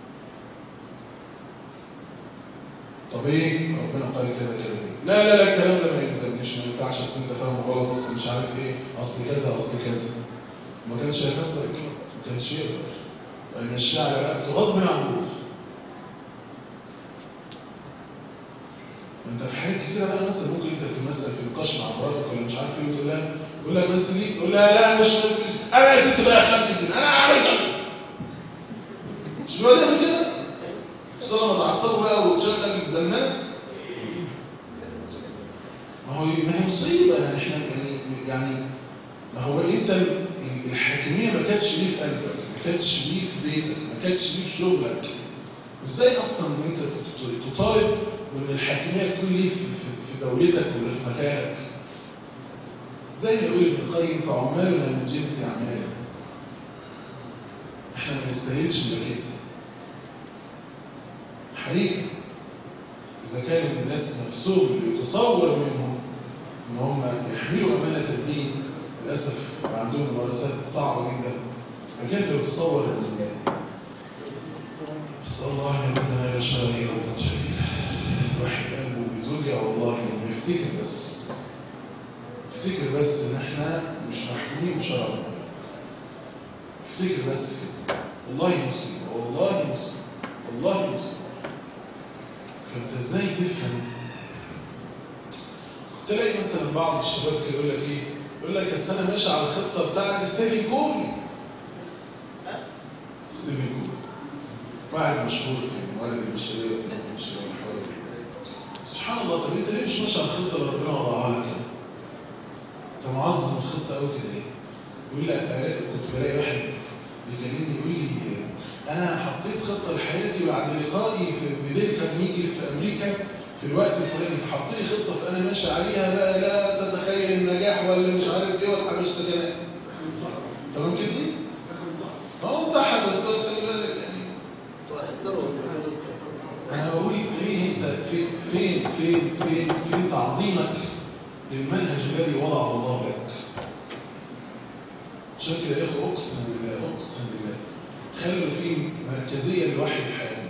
طب ايه؟ ربنا قال كذا كذا. لا لا لا الكلام ده ما يلزمنيش، ما ينفعش، اصل انت فاهم غلط، اصل مش عارف ايه، اصل كذا اصل كذا. ما كانش هيفسر كده، ما كانش يقدر، لان الشعر بقى غصب عن روح. انت في حاجات كتيره بقى مثلا ممكن انت في مثلا في نقاش مع مراتك ولا مش عارف ايه تقول لها يقول لك بس ليه؟ تقول لها لا مش انا يا ست بقى خدت الدنيا انا عامل كده. مش بقى تعمل كده؟ الصلاه ما تعصبوا بقى وتشغل الزنان. ما هو ما هي مصيبه يعني احنا يعني يعني ما هو انت الحاكميه ما كانتش ليه في قلبك، ما كانتش ليه في بيتك، ما كانتش ليه في شغلك، وازاي اصلا ان انت تطالب وان الحاكميه تكون ليه في في دولتك ولا في مكانك؟ زي ما يقول ابن القيم فعمالنا من جنس اعمالنا. احنا ما نستاهلش نبقى كده حقيقي. اذا كان الناس نفسهم اللي يتصور منهم ان هم يحملوا امانه الدين، للاسف عندهم ممارسات صعبه جدا، فكيف يتصور ان بس الله يمدنا الى شر ربا شديد. الواحد قلبه بيزوجع والله لما يفتكر بس افتكر بس ان احنا مش محكومين بشرع ربنا. افتكر بس كده، والله مصيبه والله مصيبه والله مصيبه. فانت ازاي تفهم؟ تلاقي مثلا بعض الشباب كده يقول لك ايه؟ يقول لك اصل انا ماشي على الخطه بتاعت ستيفن كوفي. ستيفن كوفي واحد مشهور في موارد البشريه والتنميه البشريه والحوار. سبحان الله، طب انت ليه مش ماشي على الخطه اللي ربنا وضعها لك؟ انت معظم الخطه قوي كده ليه؟ يقول لك كنت بلاقي واحد بيكلمني يقول لي انا حطيت خطه لحياتي بعد لقائي في بديل كارنيجي في امريكا في الوقت الفلاني، فحط لي خطه فانا ماشي عليها بقى لا تتخيل النجاح ولا مش عارف ايه واتحبست كده. تمام كده؟ اه انتحر بس خلي بالك يعني. انا بقول فين انت فين فين فين فين فين تعظيمك للمنهج الذي وضعه الله لك. عشان كده يا اخو اقسم بالله اقسم بالله خلوا فيه مركزيه للوحي في حياتنا.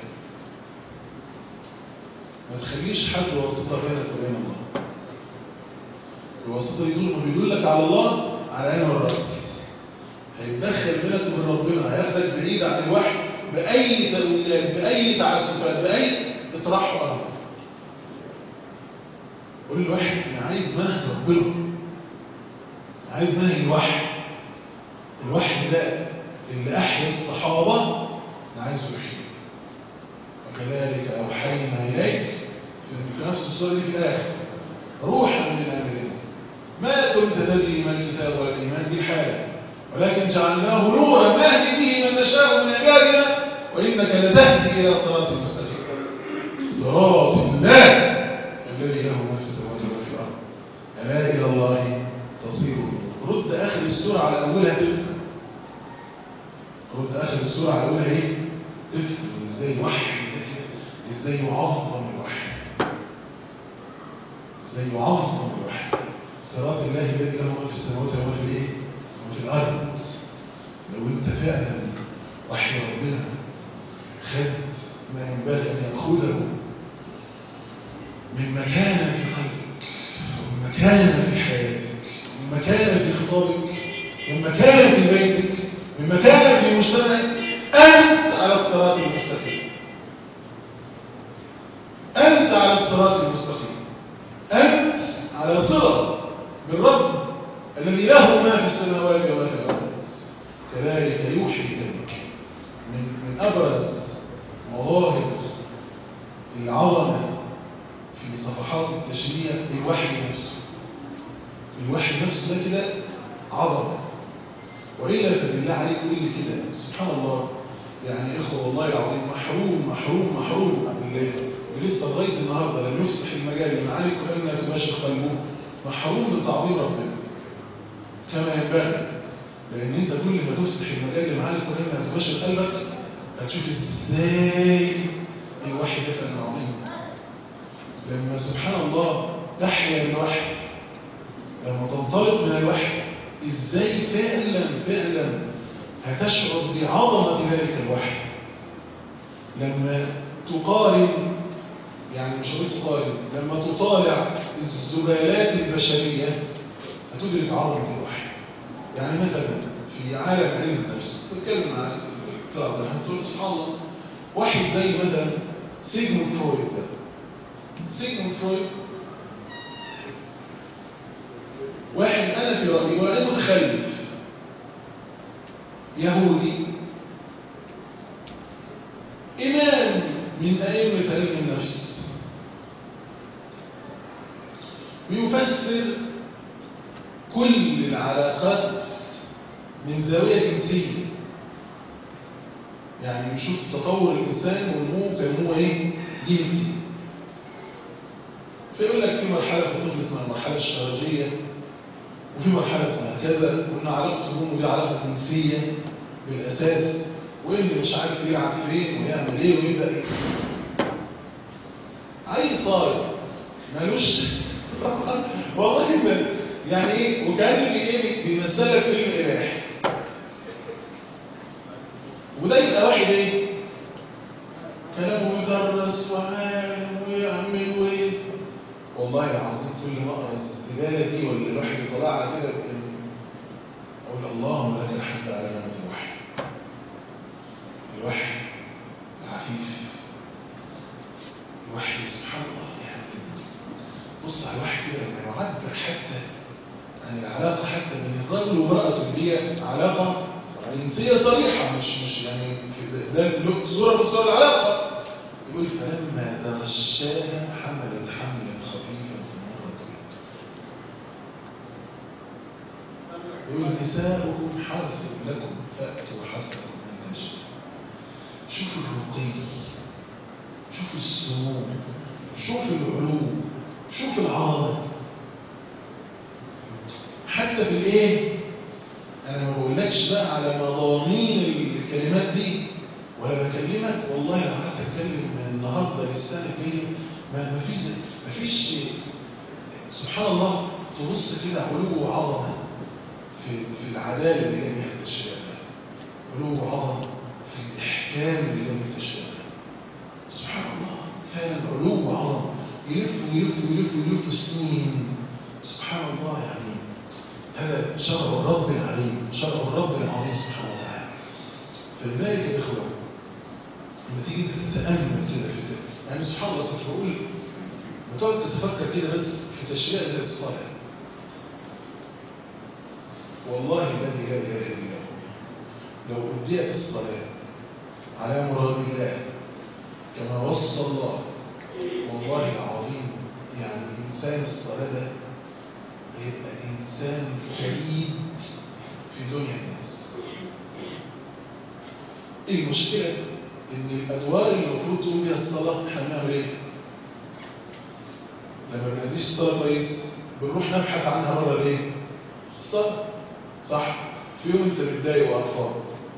ما تخليش حد واسطه بينك وبين الله. الواسطه دي طول ما بيدلك على الله على عين والراس هيتدخل بينك وبين ربنا، هياخدك بعيد عن الوحي باي تاويلات باي تعسفات باي اطراح ارض. قول الوحي انا عايز منهج ربنا، عايز منهج الوحي. الوحي ده اللي احيا الصحابه انا عايزه يحيي. وكذلك اوحينا اليك في نفس السوره دي في الاخر روحا من امرنا ما كنت تدري ما الكتاب ولا الايمان دي حاله ولكن جعلناه نورا نهدي به من نشاء من عبادنا وانك لتهدي الى صراط مستقيم. صراط الله الذي له ما في السماوات وما في الارض الا الى الله تصير. رد اخر السوره على اولها تفهم. رد اخر السوره على اولها ايه؟ تفهم ازاي وحي ازاي يعظم الوحي، ازاي يعظم الوحي. صراط الله الذي له ما في السماوات وما في الايه؟ وما في الارض. لو انت فعلا وحي ربنا خد ما ينبغي ان ياخذه من مكانه في قلبك ومن مكانه في حياتك ومن مكانه في خطابك ومن مكانه في بيتك من مكانه في مجتمعك، انت على الصراط المستقيم. أنت على الصراط المستقيم. أنت على صلة بالرب الذي له ما في السماوات وما في الأرض. كذلك يوحي إليك من من أبرز مظاهر العظمة في صفحات التشريع الوحي نفسه. الوحي نفسه ده كده عظمة. وإلا فبالله عليك قول لي كده سبحان الله يعني إخوة والله العظيم محروم محروم محروم عن الله. ولسه لغايه النهارده لم يفسح المجال لمعاني القرآن تباشر قلبه محروم من تعظيم ربنا كما ينبغي. لان انت كل ما تفسح المجال لمعاني القرآن تباشر قلبك هتشوف ازاي الوحي ده فن عظيم. لما سبحان الله تحيا الوحي، لما تنطلق من الوحي ازاي فعلا فعلا هتشعر بعظمه ذلك الوحي. لما تقارن يعني مش هقول تقارن، لما تطالع الزبالات البشرية هتدرك عظمة الوحي. يعني مثلا في عالم علم النفس تتكلم عن الكلام ده هتقول سبحان الله واحد زي مثلا سيجموند فرويد ده. سيجموند فرويد واحد أنا في رأيي وأنا متخلف يهودي إمام من أئمة علم النفس بيفسر كل العلاقات من زاوية جنسية. يعني بيشوف تطور الإنسان ونموه كنموه إيه؟ جنسي. فيقول لك في مرحلة في الطفل اسمها المرحلة الشرجية، وفي مرحلة اسمها كذا، وإن علاقته بأمه دي علاقة جنسية بالأساس، وإن مش عارف يلعب فين ويعمل إيه ويبدأ إيه. عيل صاير مالوش والله ما يعني إيه، وكأنه إيه بيمثلك فيلم إباحي، وده يبقى واحد إيه؟ كلامه يدرس وعالم ويعمل وإيه. والله العظيم كل ما أقرأ الزبالة دي ولا الواحد يطلعها كده أقول اللهم لك الحمد على نعمة الوحي. الوحي العفيف، الوحي سبحان الله. يعني بص على الوحي كده لما يعبر حتى عن العلاقة حتى بين الرجل وامرأته اللي هي علاقة جنسية صريحة، مش مش يعني ده له صورة من صور العلاقة. يقول فلما تغشاها حملت حملا خفيفا ثم مرت. يقول نساؤكم حرث لكم فأتوا حرثكم أن شئتم. شوفوا الرقي، شوفوا السمو، شوفوا العلو، شوفوا العظمة. حتى في الايه، انا ما بقولكش بقى على مضامين الكلمات دي ولا بكلمك والله لو قعدت اتكلم من النهارده للسنه الجايه ما فيش ما فيش سبحان الله. تبص كده علو وعظمه في في العداله اللي جايه من التشريع ده، علو وعظمه في الاحكام اللي جايه من التشريع ده. سبحان الله فعلا علو وعظمه، يلف ويلف ويلف ويلف سنين. سبحان الله. يعني هذا شرع الرب العليم، شرع الرب العظيم سبحانه وتعالى. فلذلك يا إخوة لما تيجي تتأمل كده في ده، يعني سبحان الله كنت بقول بتقعد تتفكر كده بس في تشريع زي الصلاة. والله الذي لا إله إلا هو لو أديت الصلاة على مراد الله كما وصى الله، والله العظيم يعني إنسان الصلاة ده يبقى إنسان فريد في دنيا الناس. إيه المشكلة؟ إن الأدوار اللي المفروض تقوم بها الصلاة إحنا بنعمل إيه؟ لما ما بنأديش الصلاة كويس بنروح نبحث عنها بره ليه؟ الصلاة. صح؟ في يوم أنت متضايق وقرفان،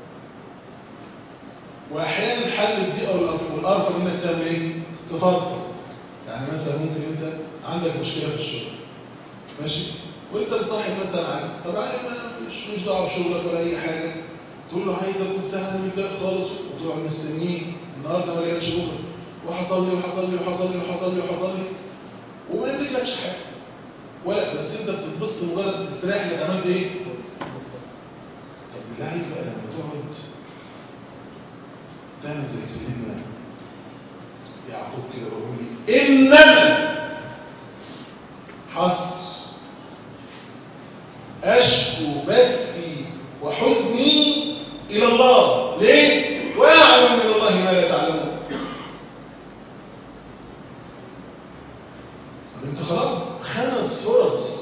وأحيانا حل الضيقة والقرفة إنك تعمل إيه؟ تفضفض. يعني مثلا ممكن أنت عندك مشكلة في الشغل، ماشي؟ وانت مصاحب مثلا عنه، طب عارف مش مش دعوه بشغلك ولا اي حاجه، تقول له عايزك وبتاع متضايق خالص، وتقعد مستنيه النهارده ما جالش بكره، وحصل لي وحصل لي وحصل لي وحصل لي وحصل لي وما يملكلكش حاجه ولا بس انت بتتبسط مجرد تستريح لك عملت ايه؟ طب بالله عليك بقى لما تقعد تعمل زي سيدنا يعقوب كده ويقول لي انما حصل أشكو بثي وحزني إلى الله. ليه؟ وأعلم من الله ما لا تعلمون. طب أنت خلاص خمس فرص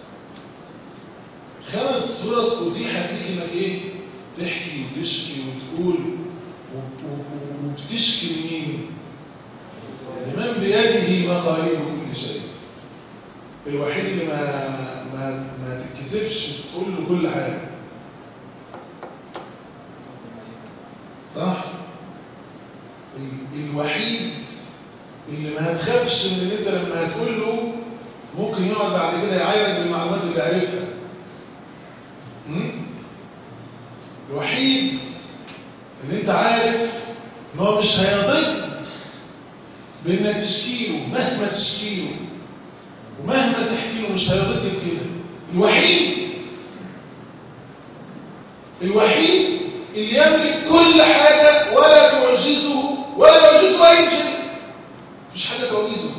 خمس فرص أتيحت ليك إنك إيه؟ تحكي وتشكي وتقول وبتشكي لمين؟ لمن بيده مقاليد كل شيء. الوحيد اللي ما ما ما تتكسفش تقول له كل حاجه. صح؟ الوحيد اللي ما تخافش ان انت لما هتقول له ممكن يقعد بعد كده يعايرك بالمعلومات اللي عرفها. الوحيد اللي انت عارف ان هو مش هيضيق بانك تشكيله مهما تشكيله ومهما تحكي له مش هيرضيك كده. الوحيد الوحيد اللي يملك كل حاجة ولا تعجزه ولا تعجزه أي شيء، مش حاجة تعجزه.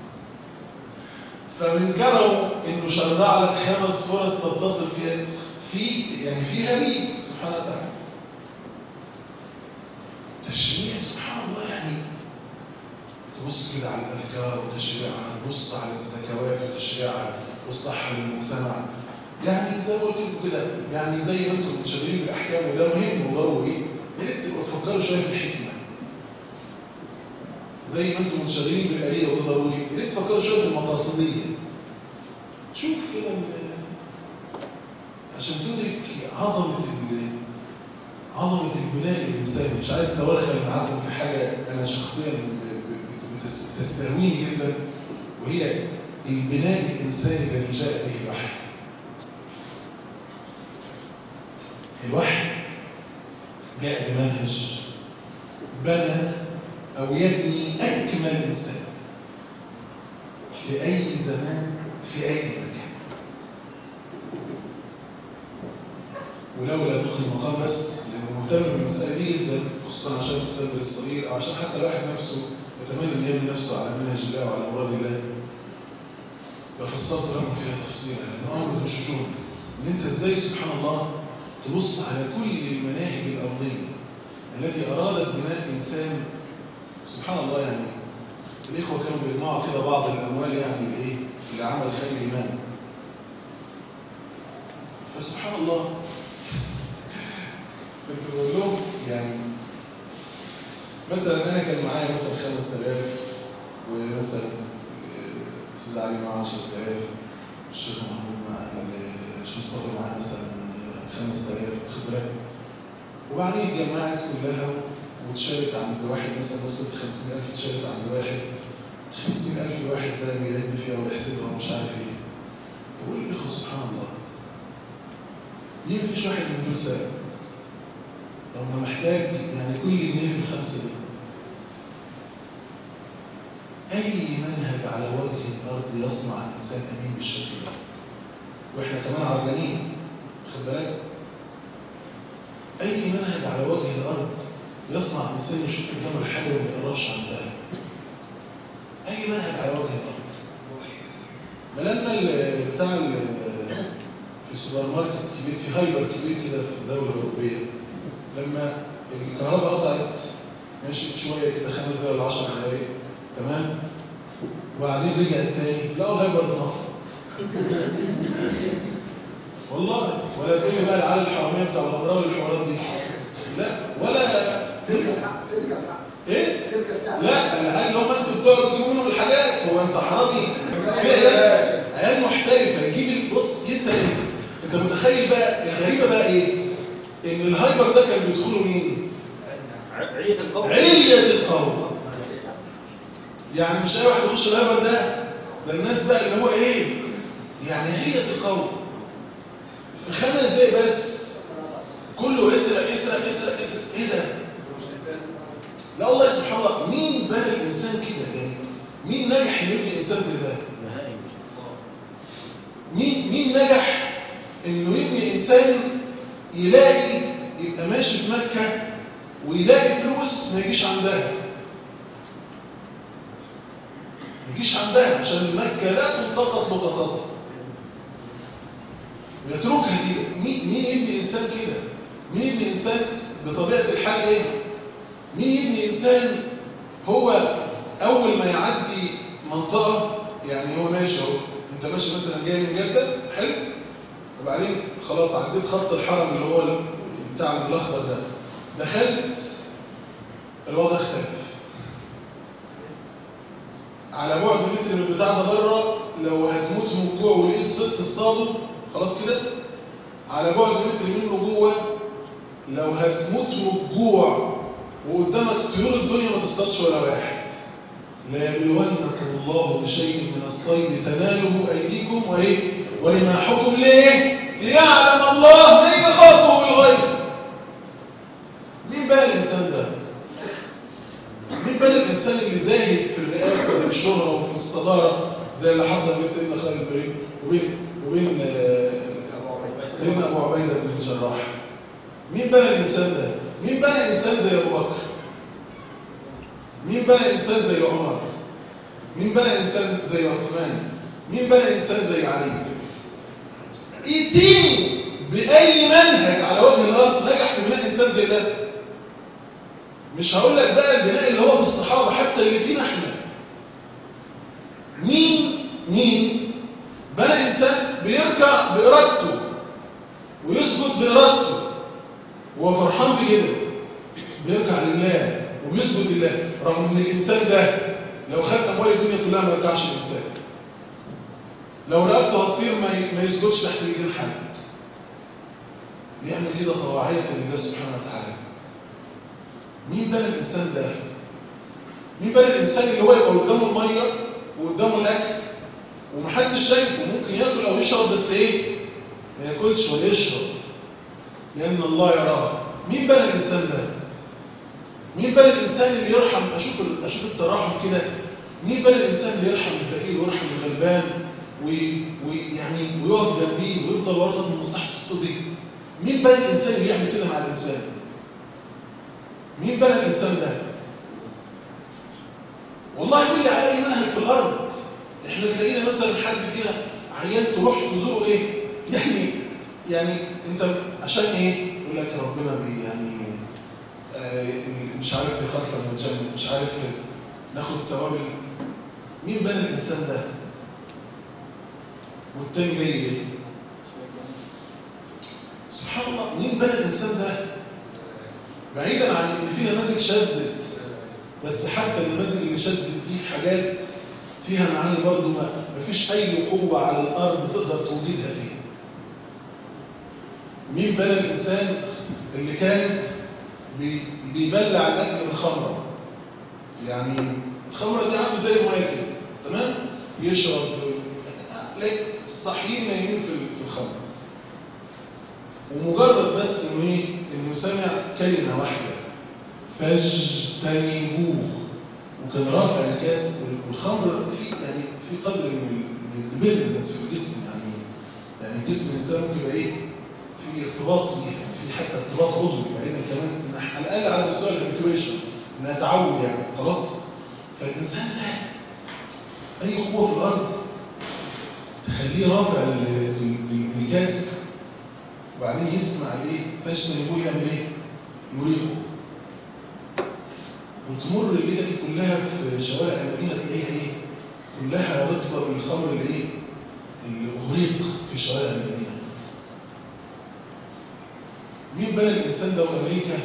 فمن كرمه إنه شرع لك خمس فرص تتصل فيها في يعني فيها بيه سبحانه وتعالى. تشريع سبحان الله. يعني تبص كده على الأفكار وتشريعها، تبص على الزكوات وتشريعها وإصلاحها للمجتمع. يعني زي ما قلت لكم كده، يعني زي ما انتم متشابهين بالأحكام وده مهم وضروري، يا ريت تبقوا تفكروا شويه في الحكمه زي ما انتم منشغلين بالآلية والضروري، يا ريت تفكروا شويه في المقاصديه. شوف كده عشان تدرك عظمه عظمه البناء الانساني. مش عايز اتوغل معاكم في حاجه انا شخصيا تستهويني جدا، وهي البناء الانساني الذي جاء به الوحي. الوحي جاء بمنهج بنى أو يبني أكمل إنسان في أي زمان في أي مكان. ولولا دخل المقام بس لأنه مهتم بالمسألة دي جدا، خصوصا عشان المستقبل الصغير أو عشان حتى الواحد نفسه يتمنى أن يبني نفسه على منهج الله وعلى مراد الله، ففصلت لكم فيها تفصيلا. لأنه أمر مش شجون إن أنت إزاي سبحان الله تبص على كل المناهج الأرضية التي أرادت بناء إنسان. سبحان الله، يعني الإخوة كانوا بيجمعوا كده بعض الأموال يعني لإيه؟ لعمل خير الإيمان. فسبحان الله كنت بقول لهم يعني مثلا أنا كان معايا مثلا خمس آلاف، ومثلا الأستاذ علي معاه عشرة آلاف، الشيخ محمود معاه، الشيخ مصطفى معاه مثلا خمس آلاف، خد بالك. وبعدين اتجمعت كلها وتشارك عند واحد، مثلا وصلت خمسين ألف تشارك عند واحد، خمسين ألف الواحد ده بيهدي فيها ويحسدها ومش عارف ايه. بقول الإخوة سبحان الله، ليه مفيش واحد من دول سابق؟ لو محتاج يعني كل جنيه في الخمسة دي. أي منهج على وجه الأرض يصنع إنسان أمين بالشكل ده، وإحنا كمان عرجانين، خد بالك؟ أي منهج على وجه الأرض يصنع إنسان يشوف قدامه الحاجة وما يقربش عندها. أي منهج على وجه الأرض. فلما بتاع في سوبر ماركت كبير، في هايبر كبير كده في الدولة الأوروبية، لما الكهرباء قطعت ماشي شوية كده خمس دقايق ولا عشر دقايق، تمام؟ وبعدين رجعت تاني لقوا الهايبر اتنفض. والله ولا تقول لي بقى العيال الحرامية بتاع الأمراض والحوارات دي، لا ولا ايه؟ لا العيال اللي هم انتوا بتقعدوا تجيبوا منهم الحاجات، هو انت حرامي؟ عيال محترفة يجيب بص يسأل. انت متخيل بقى الغريبة بقى ايه؟ ان الهايبر ده كان بيدخلوا مين؟ علية القوم. علية القوم. يعني مش اي واحد يخش الهايبر ده، ده الناس بقى اللي هو ايه؟ يعني علية القوم. في خمس دقايق بس كله يسرق يسرق يسرق يسرق. ايه ده؟ لا والله سبحان الله، مين بنى الانسان كده يعني؟ مين نجح يبني الانسان زي ده؟ مين مين نجح انه يبني انسان يلاقي يبقى ماشي في مكة ويلاقي فلوس ما يجيش عندها، ما يجيش عندها عشان مكة لا تلتقط لقطاتها ويتركها كده. مين مين يبني انسان كده؟ مين يبني انسان بطبيعة الحال ايه؟ مين يبني انسان هو اول ما يعدي منطقة، يعني هو ماشي اهو، انت ماشي مثلا جاي من جدة حلو، وبعدين خلاص عديت خط الحرم اللي هو بتاع الاخضر ده، دخلت الوضع اختلف. على بعد متر من البتاع ده بره لو هتموت من الجوع ولقيت ست تصطاده خلاص كده، على بعد متر منه جوه لو هتموت من الجوع وقدامك طيور الدنيا ما تصطادش ولا واحد. لا يبلونكم الله بشيء من الصيد تناله ايديكم وايه ورماحكم، ليه؟ ليعلم الله من يخافه بالغيب. مين بقى الانسان ده؟ مين بقى الانسان اللي زاهد في الرئاسه وفي الشهره وفي الصداره زي اللي حصل بين سيدنا خالد بن وبين وبين سيدنا ابو عبيده بن الجراح؟ مين بقى الانسان ده؟ مين بقى انسان زي ابو بكر؟ مين بقى انسان زي عمر؟ مين بقى انسان زي عثمان؟ مين بقى انسان زي علي؟ ائتيني باي منهج على وجه الارض نجح في بناء انسان زي ده. مش هقول لك بقى البناء اللي هو في الصحابه، حتى اللي فينا احنا. مين مين بنى انسان بيركع بارادته ويسجد بارادته وهو فرحان بكده، بيرجع لله وبيسجد لله، رغم ان الانسان ده لو خد اموال الدنيا كلها ما يرجعش الانسان. لو رقبته هتطير ما يسجدش تحت رجلين حد. بيعمل كده طواعية لله سبحانه وتعالى. مين بنى الانسان ده؟ مين بنى الانسان اللي هو يبقى قدامه الميه وقدامه الاكل ومحدش شايفه، ممكن ياكل او يشرب بس ايه؟ ما ياكلش ولا يشرب لان الله يراه. مين بنى الانسان ده؟ مين بنى الانسان اللي يرحم؟ اشوف اشوف التراحم كده. مين بنى الانسان اللي يرحم الفقير ويرحم الغلبان ويعني ويقف جنبيه ويفضل ورطه من مصلحته دي؟ مين بنى الانسان اللي يعمل كده مع الانسان؟ مين بنى الانسان ده؟ والله يقول لي على اي منهج في الارض. احنا تلاقينا مثلا حد كده عيان تروح تزوره ايه؟ يعني يعني انت عشان ايه؟ يقول لك ربنا بي يعني آه مش عارف يخفف من الجنه، مش عارف ناخد ثواب. مين بنى الانسان ده؟ والتاني جاي ايه؟ سبحان الله. مين بنى الانسان ده؟ بعيدا عن ان في نماذج شاذت، بس حتى النماذج اللي شاذت دي في حاجات فيها معاني برضه ما فيش اي قوه على الارض تقدر توجدها فيها. مين بنى الانسان اللي كان بيبلع الاكل بالخمره؟ يعني الخمره دي عنده زي الميه كده، تمام؟ يشرب لك الصحيين نايمين في الخمر، ومجرد بس انه ايه؟ انه سمع كلمه واحده فاجتنبوه، وكان رافع الكاس والخمر في يعني في قدر من البر بس في الجسم، يعني يعني جسم الانسان ممكن يبقى ايه؟ في ارتباط بيها، في حتى ارتباط عضوي بعيدا كمان على الاقل على مستوى الهابيتويشن انها تعود يعني خلاص. فالانسان ده اي قوه في الارض تخليه رافع الكاس وبعدين يسمع ايه؟ فاجتنبوه يعمل ايه؟ يريقه. وتمر الليله دي كلها في شوارع المدينه تلاقيها ايه؟ كلها رطبه بالخمر اللي ايه؟ اللي اغريق في شوارع المدينه. مين بنى الانسان ده؟ وامريكا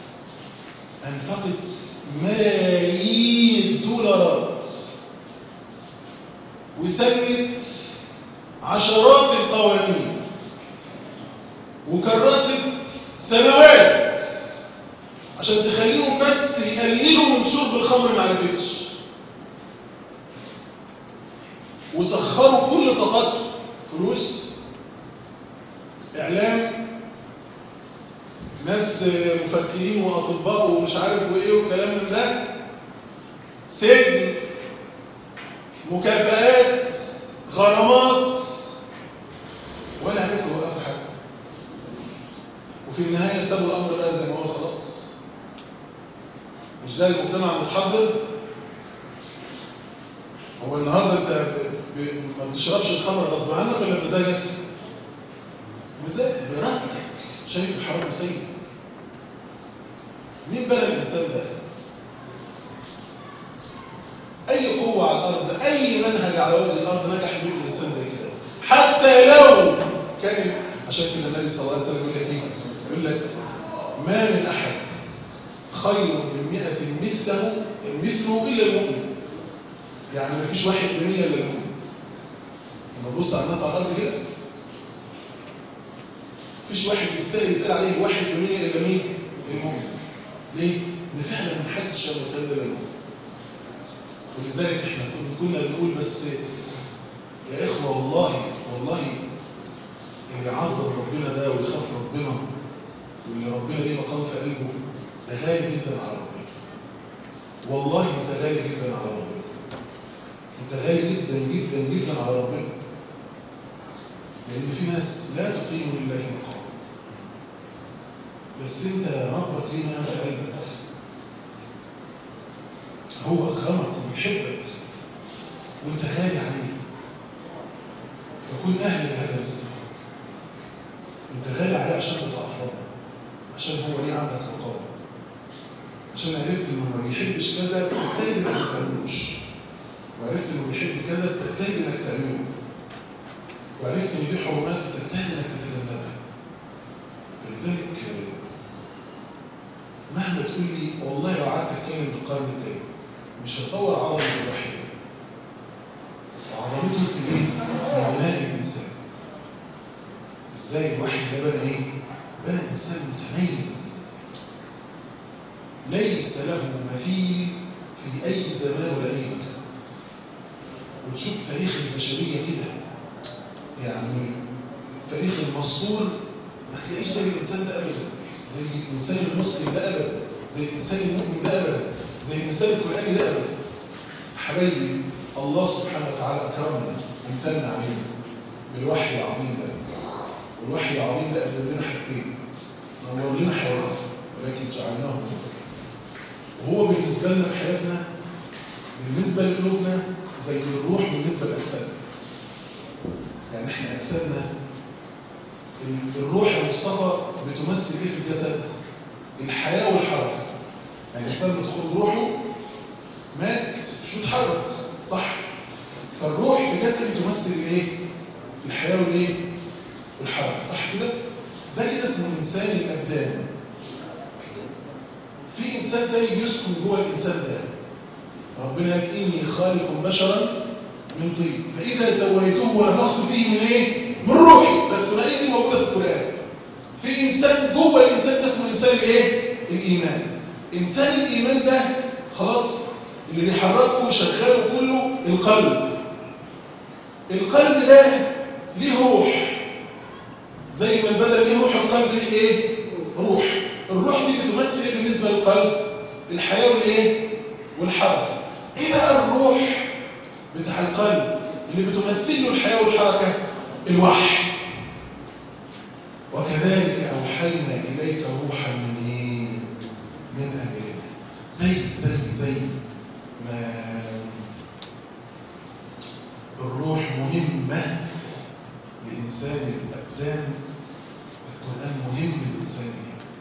انفقت ملايين الدولارات وسمت عشرات القوانين وكرست سنوات عشان تخليهم بس يقللوا من شرب الخمر مع البيتش، وسخروا كل طاقتهم، فلوس، اعلام، ناس مفكرين واطباء ومش عارف وايه وكلام من ده، سجن، مكافآت، غرامات، ولا عرفوا يوقفوا حاجه. وفي النهايه سابوا الامر بقى زي ما هو خلاص. مش ده المجتمع المتحضر؟ هو النهارده انت ب... ب... ما بتشربش الخمر غصب عنك ولا بمزاجك؟ بمزاجك براسك، شايف الحرام سيء. مين بنى الانسان ده؟ اي قوه على الارض، اي منهج على وجه الارض نجح بيه الانسان زي كده، حتى لو كان. عشان كده النبي صلى الله عليه وسلم يقول لك ما من احد خير من مئة مثله مثله الا المؤمن. يعني ما فيش واحد بالمية الا المؤمن. لما تبص على الناس على الارض كده مفيش واحد يستاهل يتقال عليه واحد بالمية الا مين؟ المؤمن. ليه؟ ان فعلا ما حدش يقدر يتقال الا المؤمن. ولذلك احنا كنا بنقول بس يا اخوه والله والله اللي عظم ربنا ده ويخاف ربنا واللي ربنا ليه مقام في قلبه ده غالي جدا على ربنا. والله انت غالي جدا على ربنا. انت غالي جدا جدا جدا على ربنا. لان في ناس لا تقيم لله مقام، بس انت ربك ليه في قلبك. هو اكرمك وبيحبك وانت غالي عليه، فكن اهل لهذا الاستغفار. انت غالي عليه عشان تتعرض، عشان هو ليه عندك مقام، عشان عرفت انه ما بيحبش كذا تجتهد انك ما تعملوش، وعرفت انه بيحب كذا تجتهد انك تعمله، وعرفت ان دي حرمات تجتهد انك تتجنبها. فلذلك مهما مهما تقول لي والله لو قعدت اتكلم بالقرن الثاني مش هصور عظمه الوحي وعظمته في ايه؟ في بناء الانسان. ازاي الوحي ده بنى ايه؟ بنى انسان متميز ليس له مثيل في اي زمان ولا اي مكان. وتشوف تاريخ البشريه كده، يعني تاريخ المسطور ما تلاقيش زي الانسان ده ابدا، زي الانسان المسلم ده ابدا، زي الانسان المؤمن ده ابدا، زي الانسان القراني ده ابدا. حبايبي الله سبحانه وتعالى اكرمنا وامتن علينا بالوحي العظيم ده. والوحي العظيم ده قدم لنا حاجتين، نور لنا حياتنا ولكن جعلناه مستقيم. وهو بالنسبه لنا في حياتنا بالنسبه لقلوبنا زي الروح بالنسبه لاجسادنا. يعني احنا اجسادنا الروح يا مصطفى بتمثل ايه في الجسد؟ الحياه والحركه. يعني الانسان بتخرج روحه مات مش بيتحرك صح؟ فالروح في جسد تمثل الايه؟ الحياه والايه؟ والحركه صح كده؟ ده كده اسمه انسان الابدان. في انسان تاني بيسكن جوه الانسان ده. ربنا قال اني خالق بشرا من طين فاذا سويته ونفخت فيه من ايه؟ من روحي. بس الثنائيه دي موجوده في القران. في انسان جوه الانسان ده اسمه انسان الايه؟ الايمان. انسان الايمان ده خلاص اللي بيحركه وشغاله كله القلب. القلب ده ليه روح زي ما البدن ليه روح، القلب ليه ايه؟ روح. الروح دي بتمثل ايه بالنسبه للقلب؟ الحياه والايه؟ والحركه. ايه بقى الروح بتاع القلب اللي بتمثل له الحياه والحركه؟ الوحي. وكذلك اوحينا اليك روحا من ايه؟ من امرنا. زي زي زي ما الروح مهمه لانسان الابدان، القران مهم للانسان.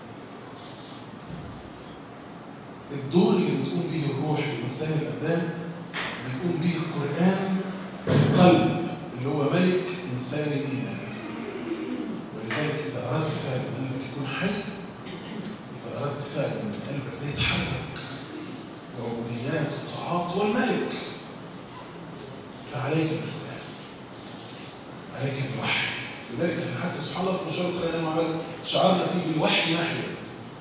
الدور اللي بتقوم به الروح في انسان الابدان بتقوم به القران في القلب اللي هو ملك انسان الايمان. ولذلك اذا اردت فعلا ان قلبك يكون حي، اذا اردت فعلا ان قلبك ده يتحرك وعبوديات والطاعات هو الملك، فعليك بالقران، عليك بالوحي. لذلك حتى سبحان الله في مشروع القران لما عمل شعرنا فيه بالوحي نحيا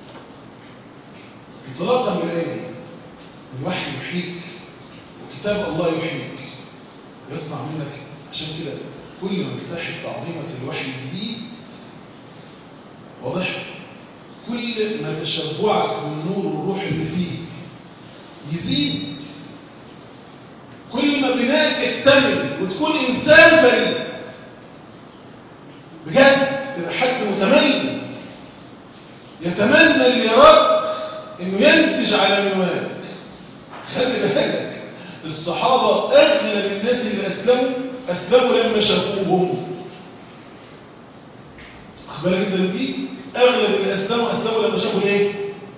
انطلاقا من الايه؟ الوحي يحييك وكتاب الله يحييك ويصنع منك. عشان كده كل ما مساحه تعظيمك للوحي يزيد واضح، كل ما تشبعك بالنور والروح اللي فيه يزيد، كل ما بناءك يكتمل وتكون انسان فريد بجد، تبقى حد متميز يتمنى اللي يراك انه ينسج على منوالك. خلي بالك الصحابه اغلب الناس اللي اسلموا اسلموا لما شافوهم. خد بالك انت دي اغلب اللي اسلموا اسلموا لما شافوا ايه؟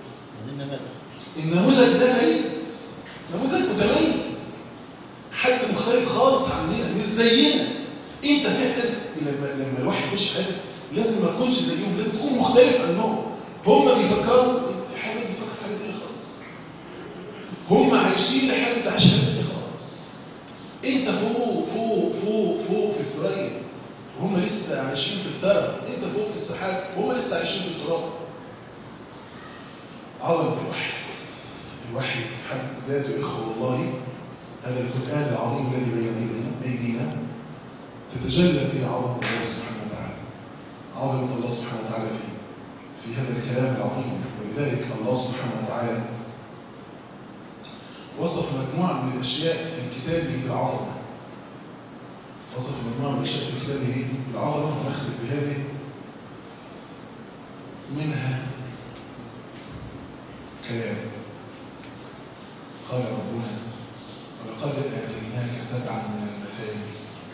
النموذج ده فريد، نموذج متميز، حد مختلف خالص عننا مش زينا. انت فعلا لما لما الواحد يخش حاجه لازم ما تكونش زيهم، لازم تكون مختلف عنهم. هم بيفكروا انت حاجه بيفكر حاجه ثانيه خالص، هم عايشين لحاجه انت عايش حاجه ثانيه خالص. انت فوق فوق فوق فوق في الثريا وهم لسه عايشين في الثرى، انت فوق في السحاب وهم لسه عايشين في التراب. عظمه الوحي. الوحي في حد ذاته اخوه والله هذا القرآن العظيم الذي بين ايدينا تتجلى فيه عظمه الله سبحانه وتعالى، عظمه الله سبحانه وتعالى فيه في هذا الكلام العظيم. ولذلك الله سبحانه وتعالى وصف مجموعة من الأشياء في كتابه بالعظمة، وصف مجموعة من الأشياء في كتابه بالعظمة ونختم بهذه منها كلام. قال ربنا ولقد آتيناك سبعا من المثاني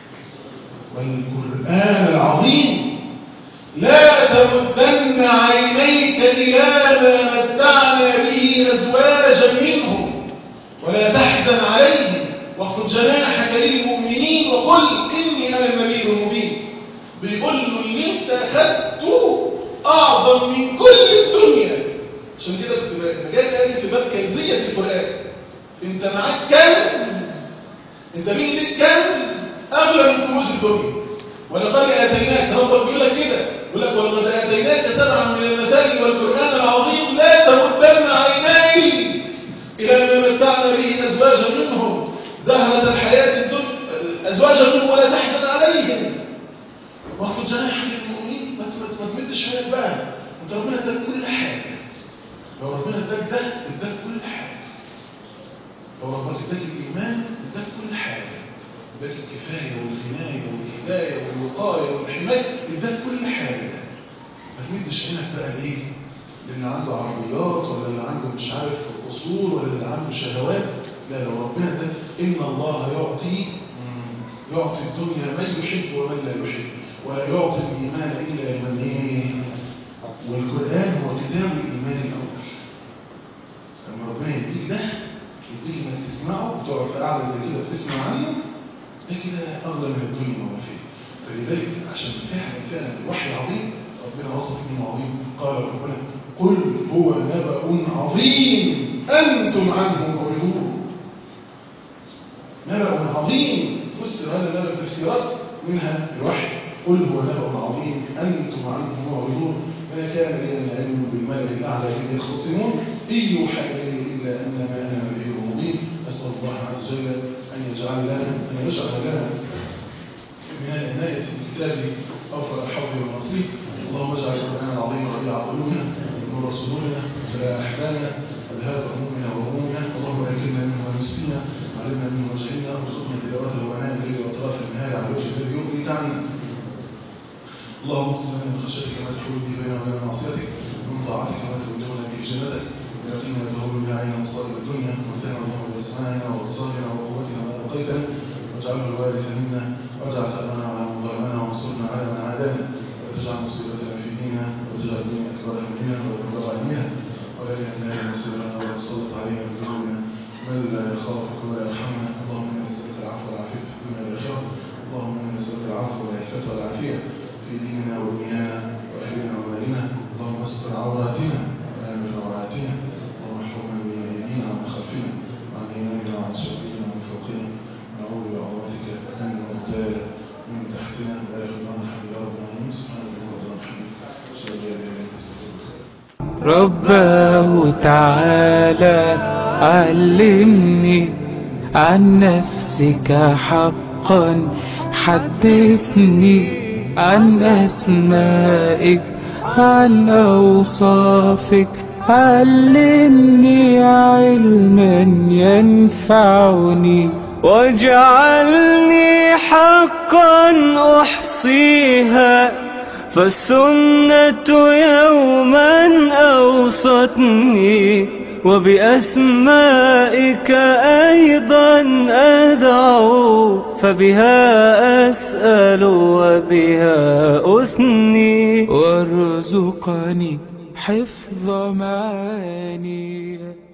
والقرآن العظيم لا تمدن عينيك إلى ما متعنا به أزواجا منهم ولا تحزن عليهم واخفض جناحك للمؤمنين وقل إني أنا النذير المبين. بيقول له اللي انت أخذته أعظم من كل الدنيا، عشان كده كنت مجال قال في باب كنزية القرآن. انت معاك كنز، انت مين ليك كنز اغلى من كنوز الدنيا. ولقد اتيناك، ربك بيقول لك كده، يقول لك ولقد اتيناك سبعا من المثاني والقرآن العظيم لا تمدن عينيك الى ما متعنا به ازواجا منهم زهرة الحياة الدنيا، ازواجا منهم ولا تحزن عليهم واخفض جناحك للمؤمنين. ما تمدش عينك بقى، انت ربنا اداك كل حاجة. لو ربنا اداك ده اداك كل حاجة. لو ربنا اداك الايمان اداك كل حاجة، اداك الكفاية والغناية والهداية والوقاية والحماية، اداك كل حاجة. ما تمدش عينك بقى ليه؟ للي عنده عربيات ولا اللي عنده مش عارف قصور ولا اللي عنده شهوات. لا، لو ربنا اداك ان الله يعطي يعطي الدنيا من يحب ومن لا يحب، ولا يعطي الايمان الا لمن ايه. والقرآن هو كتاب الايمان الاول. لما ربنا يديك ده يديك انك تسمعه وتقعد في قاعده زي كده بتسمع عنه، ده كده اغلى من الدنيا وما فيه. فلذلك عشان فعلا فعلا الوحي عظيم، ربنا وصف انه عظيم. قال ربنا قل هو نبأ عظيم انتم عنه معرضون. نبأ عظيم فسر هذا النبأ تفسيرات منها الوحي. قل هو نبأ عظيم انتم عنه معرضون ما كان لي ان علم بالملأ الاعلى اذ يختصمون ان يوحى الي الا انما انا نذير مبين. اسال الله عز وجل ان يجعل لنا ان يجعل لنا من العنايه بكتابه اوفر الحظ والنصيب. اللهم اجعل القران العظيم ربيع قلوبنا ونور صدورنا وجلاء احزاننا وذهاب همومنا وغمومنا. اللهم اكرمنا منه ونسقنا وعلمنا منه وجهلنا وارزقنا تلاوته وانام الليل واطراف النهار على الوجه الذي يرضيك عنا. اللهم اقسم لنا من خشيتك ما تحول به بيننا وبين معصيتك، ومن طاعتك ما تبلغنا به جنتك، ويقينا ما تهون بها علينا مصائب الدنيا، ومتعنا اللهم باسماعنا وابصارنا وقوتنا ما ابقيتنا، واجعله الوارث منا، واجعل ثأرنا على من ظلمنا وانصرنا على من عادانا، ولا تجعل مصيبتنا في ديننا، وتجعل الدنيا اكبر همنا ومبلغ علمنا، ولا الى النار مصيرنا، ولا تسلط علينا بذنوبنا من لا يخافك ولا يرحمنا. اللهم انا نسالك العفو والعافيه في الدنيا والاخره. اللهم انا نسالك العفو والعافيه والعافيه في ديننا ودنيانا واهلنا ومالنا. اللهم استر عوراتنا وامن روعاتنا. اللهم احفظنا بين ايدينا ومن خلفنا وعن ايماننا وعن شمالنا ومن فوقنا. ونعوذ بعظمتك ان نغتال من تحتنا لا ياخذنا الحمد يا رب العالمين. سبحانك اللهم وبحمدك اشهد ان لا اله الا انت استغفرك. رباه تعالى علمني عن نفسك حقا، حدثني عن أسمائك، عن أوصافك، علمني علما ينفعني، واجعلني حقا أحصيها، فالسنة يوما أوصتني، وبأسمائك أيضا أدعو، فبها أسأل وبها أثني، وارزقني حفظ معاني.